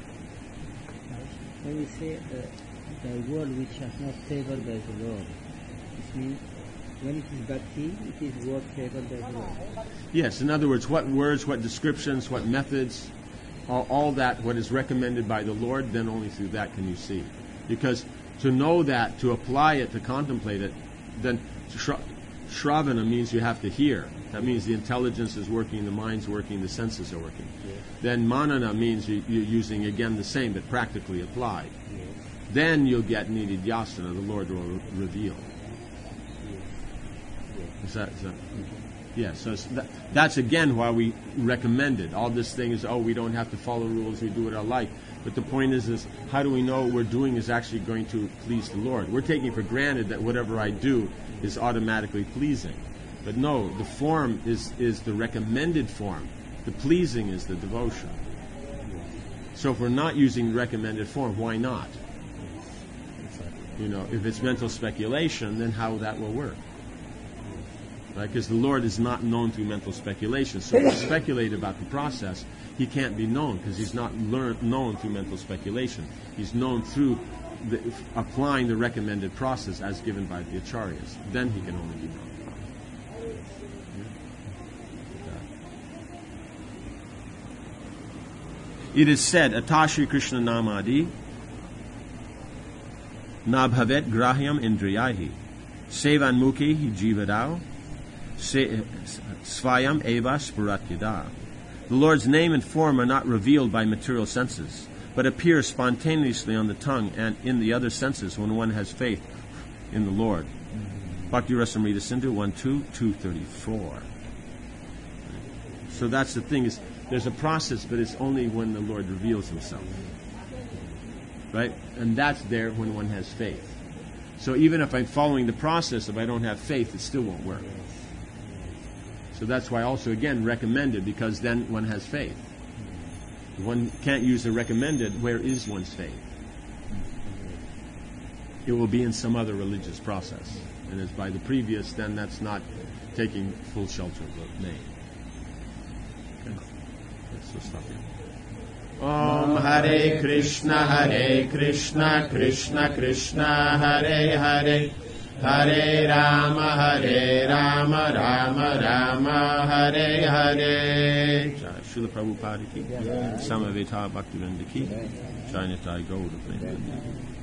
[SPEAKER 4] When we say the word which is not favored by the Lord, this means when it is bhakti, it is word favored by the Lord.
[SPEAKER 1] Yes, in other words, what words, what descriptions, what methods, all that, what is recommended by the Lord, then only through that can you see. Because to know that, to apply it, to contemplate it, then Shravana means you have to hear. That means the intelligence is working, the mind's working, the senses are working.
[SPEAKER 4] Yes.
[SPEAKER 1] Then Manana means you're using again the same, but practically applied.
[SPEAKER 4] Yes.
[SPEAKER 1] Then you'll get Nididhyasana, the Lord will reveal. Is that yeah, so that's again why we recommend it. All this thing is, we don't have to follow rules, we do what I like. But the point is how do we know what we're doing is actually going to please the Lord? We're taking for granted that whatever I do is automatically pleasing. But no, the form is the recommended form. The pleasing is the devotion. So if we're not using the recommended form, why not? If it's mental speculation, then how that will work? Right? Because the Lord is not known through mental speculation. So if we speculate about the process, He can't be known because He's not known through mental speculation. He's known through applying the recommended process as given by the Acharyas. Then He can only be known. It is said, Atashi Krishna Namadi Nabhavet Grahyam Indriyahi Sevan Mukhi Jivadao Svayam Eva Spuratyada. The Lord's name and form are not revealed by material senses, but appear spontaneously on the tongue and in the other senses when one has faith in the Lord. Bhakti Rasamrita Sindhu 1.2.234. So that's the thing, is there's a process, but it's only when the Lord reveals Himself. Right? And that's there when one has faith. So even if I'm following the process, if I don't have faith, it still won't work. So that's why also, again, recommended, because then one has faith. If one can't use the recommended, where is one's faith? It will be in some other religious process. And as by the previous, then that's not taking full shelter of the name. Okay. So stop here. Om Hare Krishna, Krishna Krishna, Hare Hare, Hare Rama, Rama Rama, Hare Hare. Srila Prabhupada ki, Samaveta Bhaktivinoda ki, Jai Nitai Gaura Premanandi.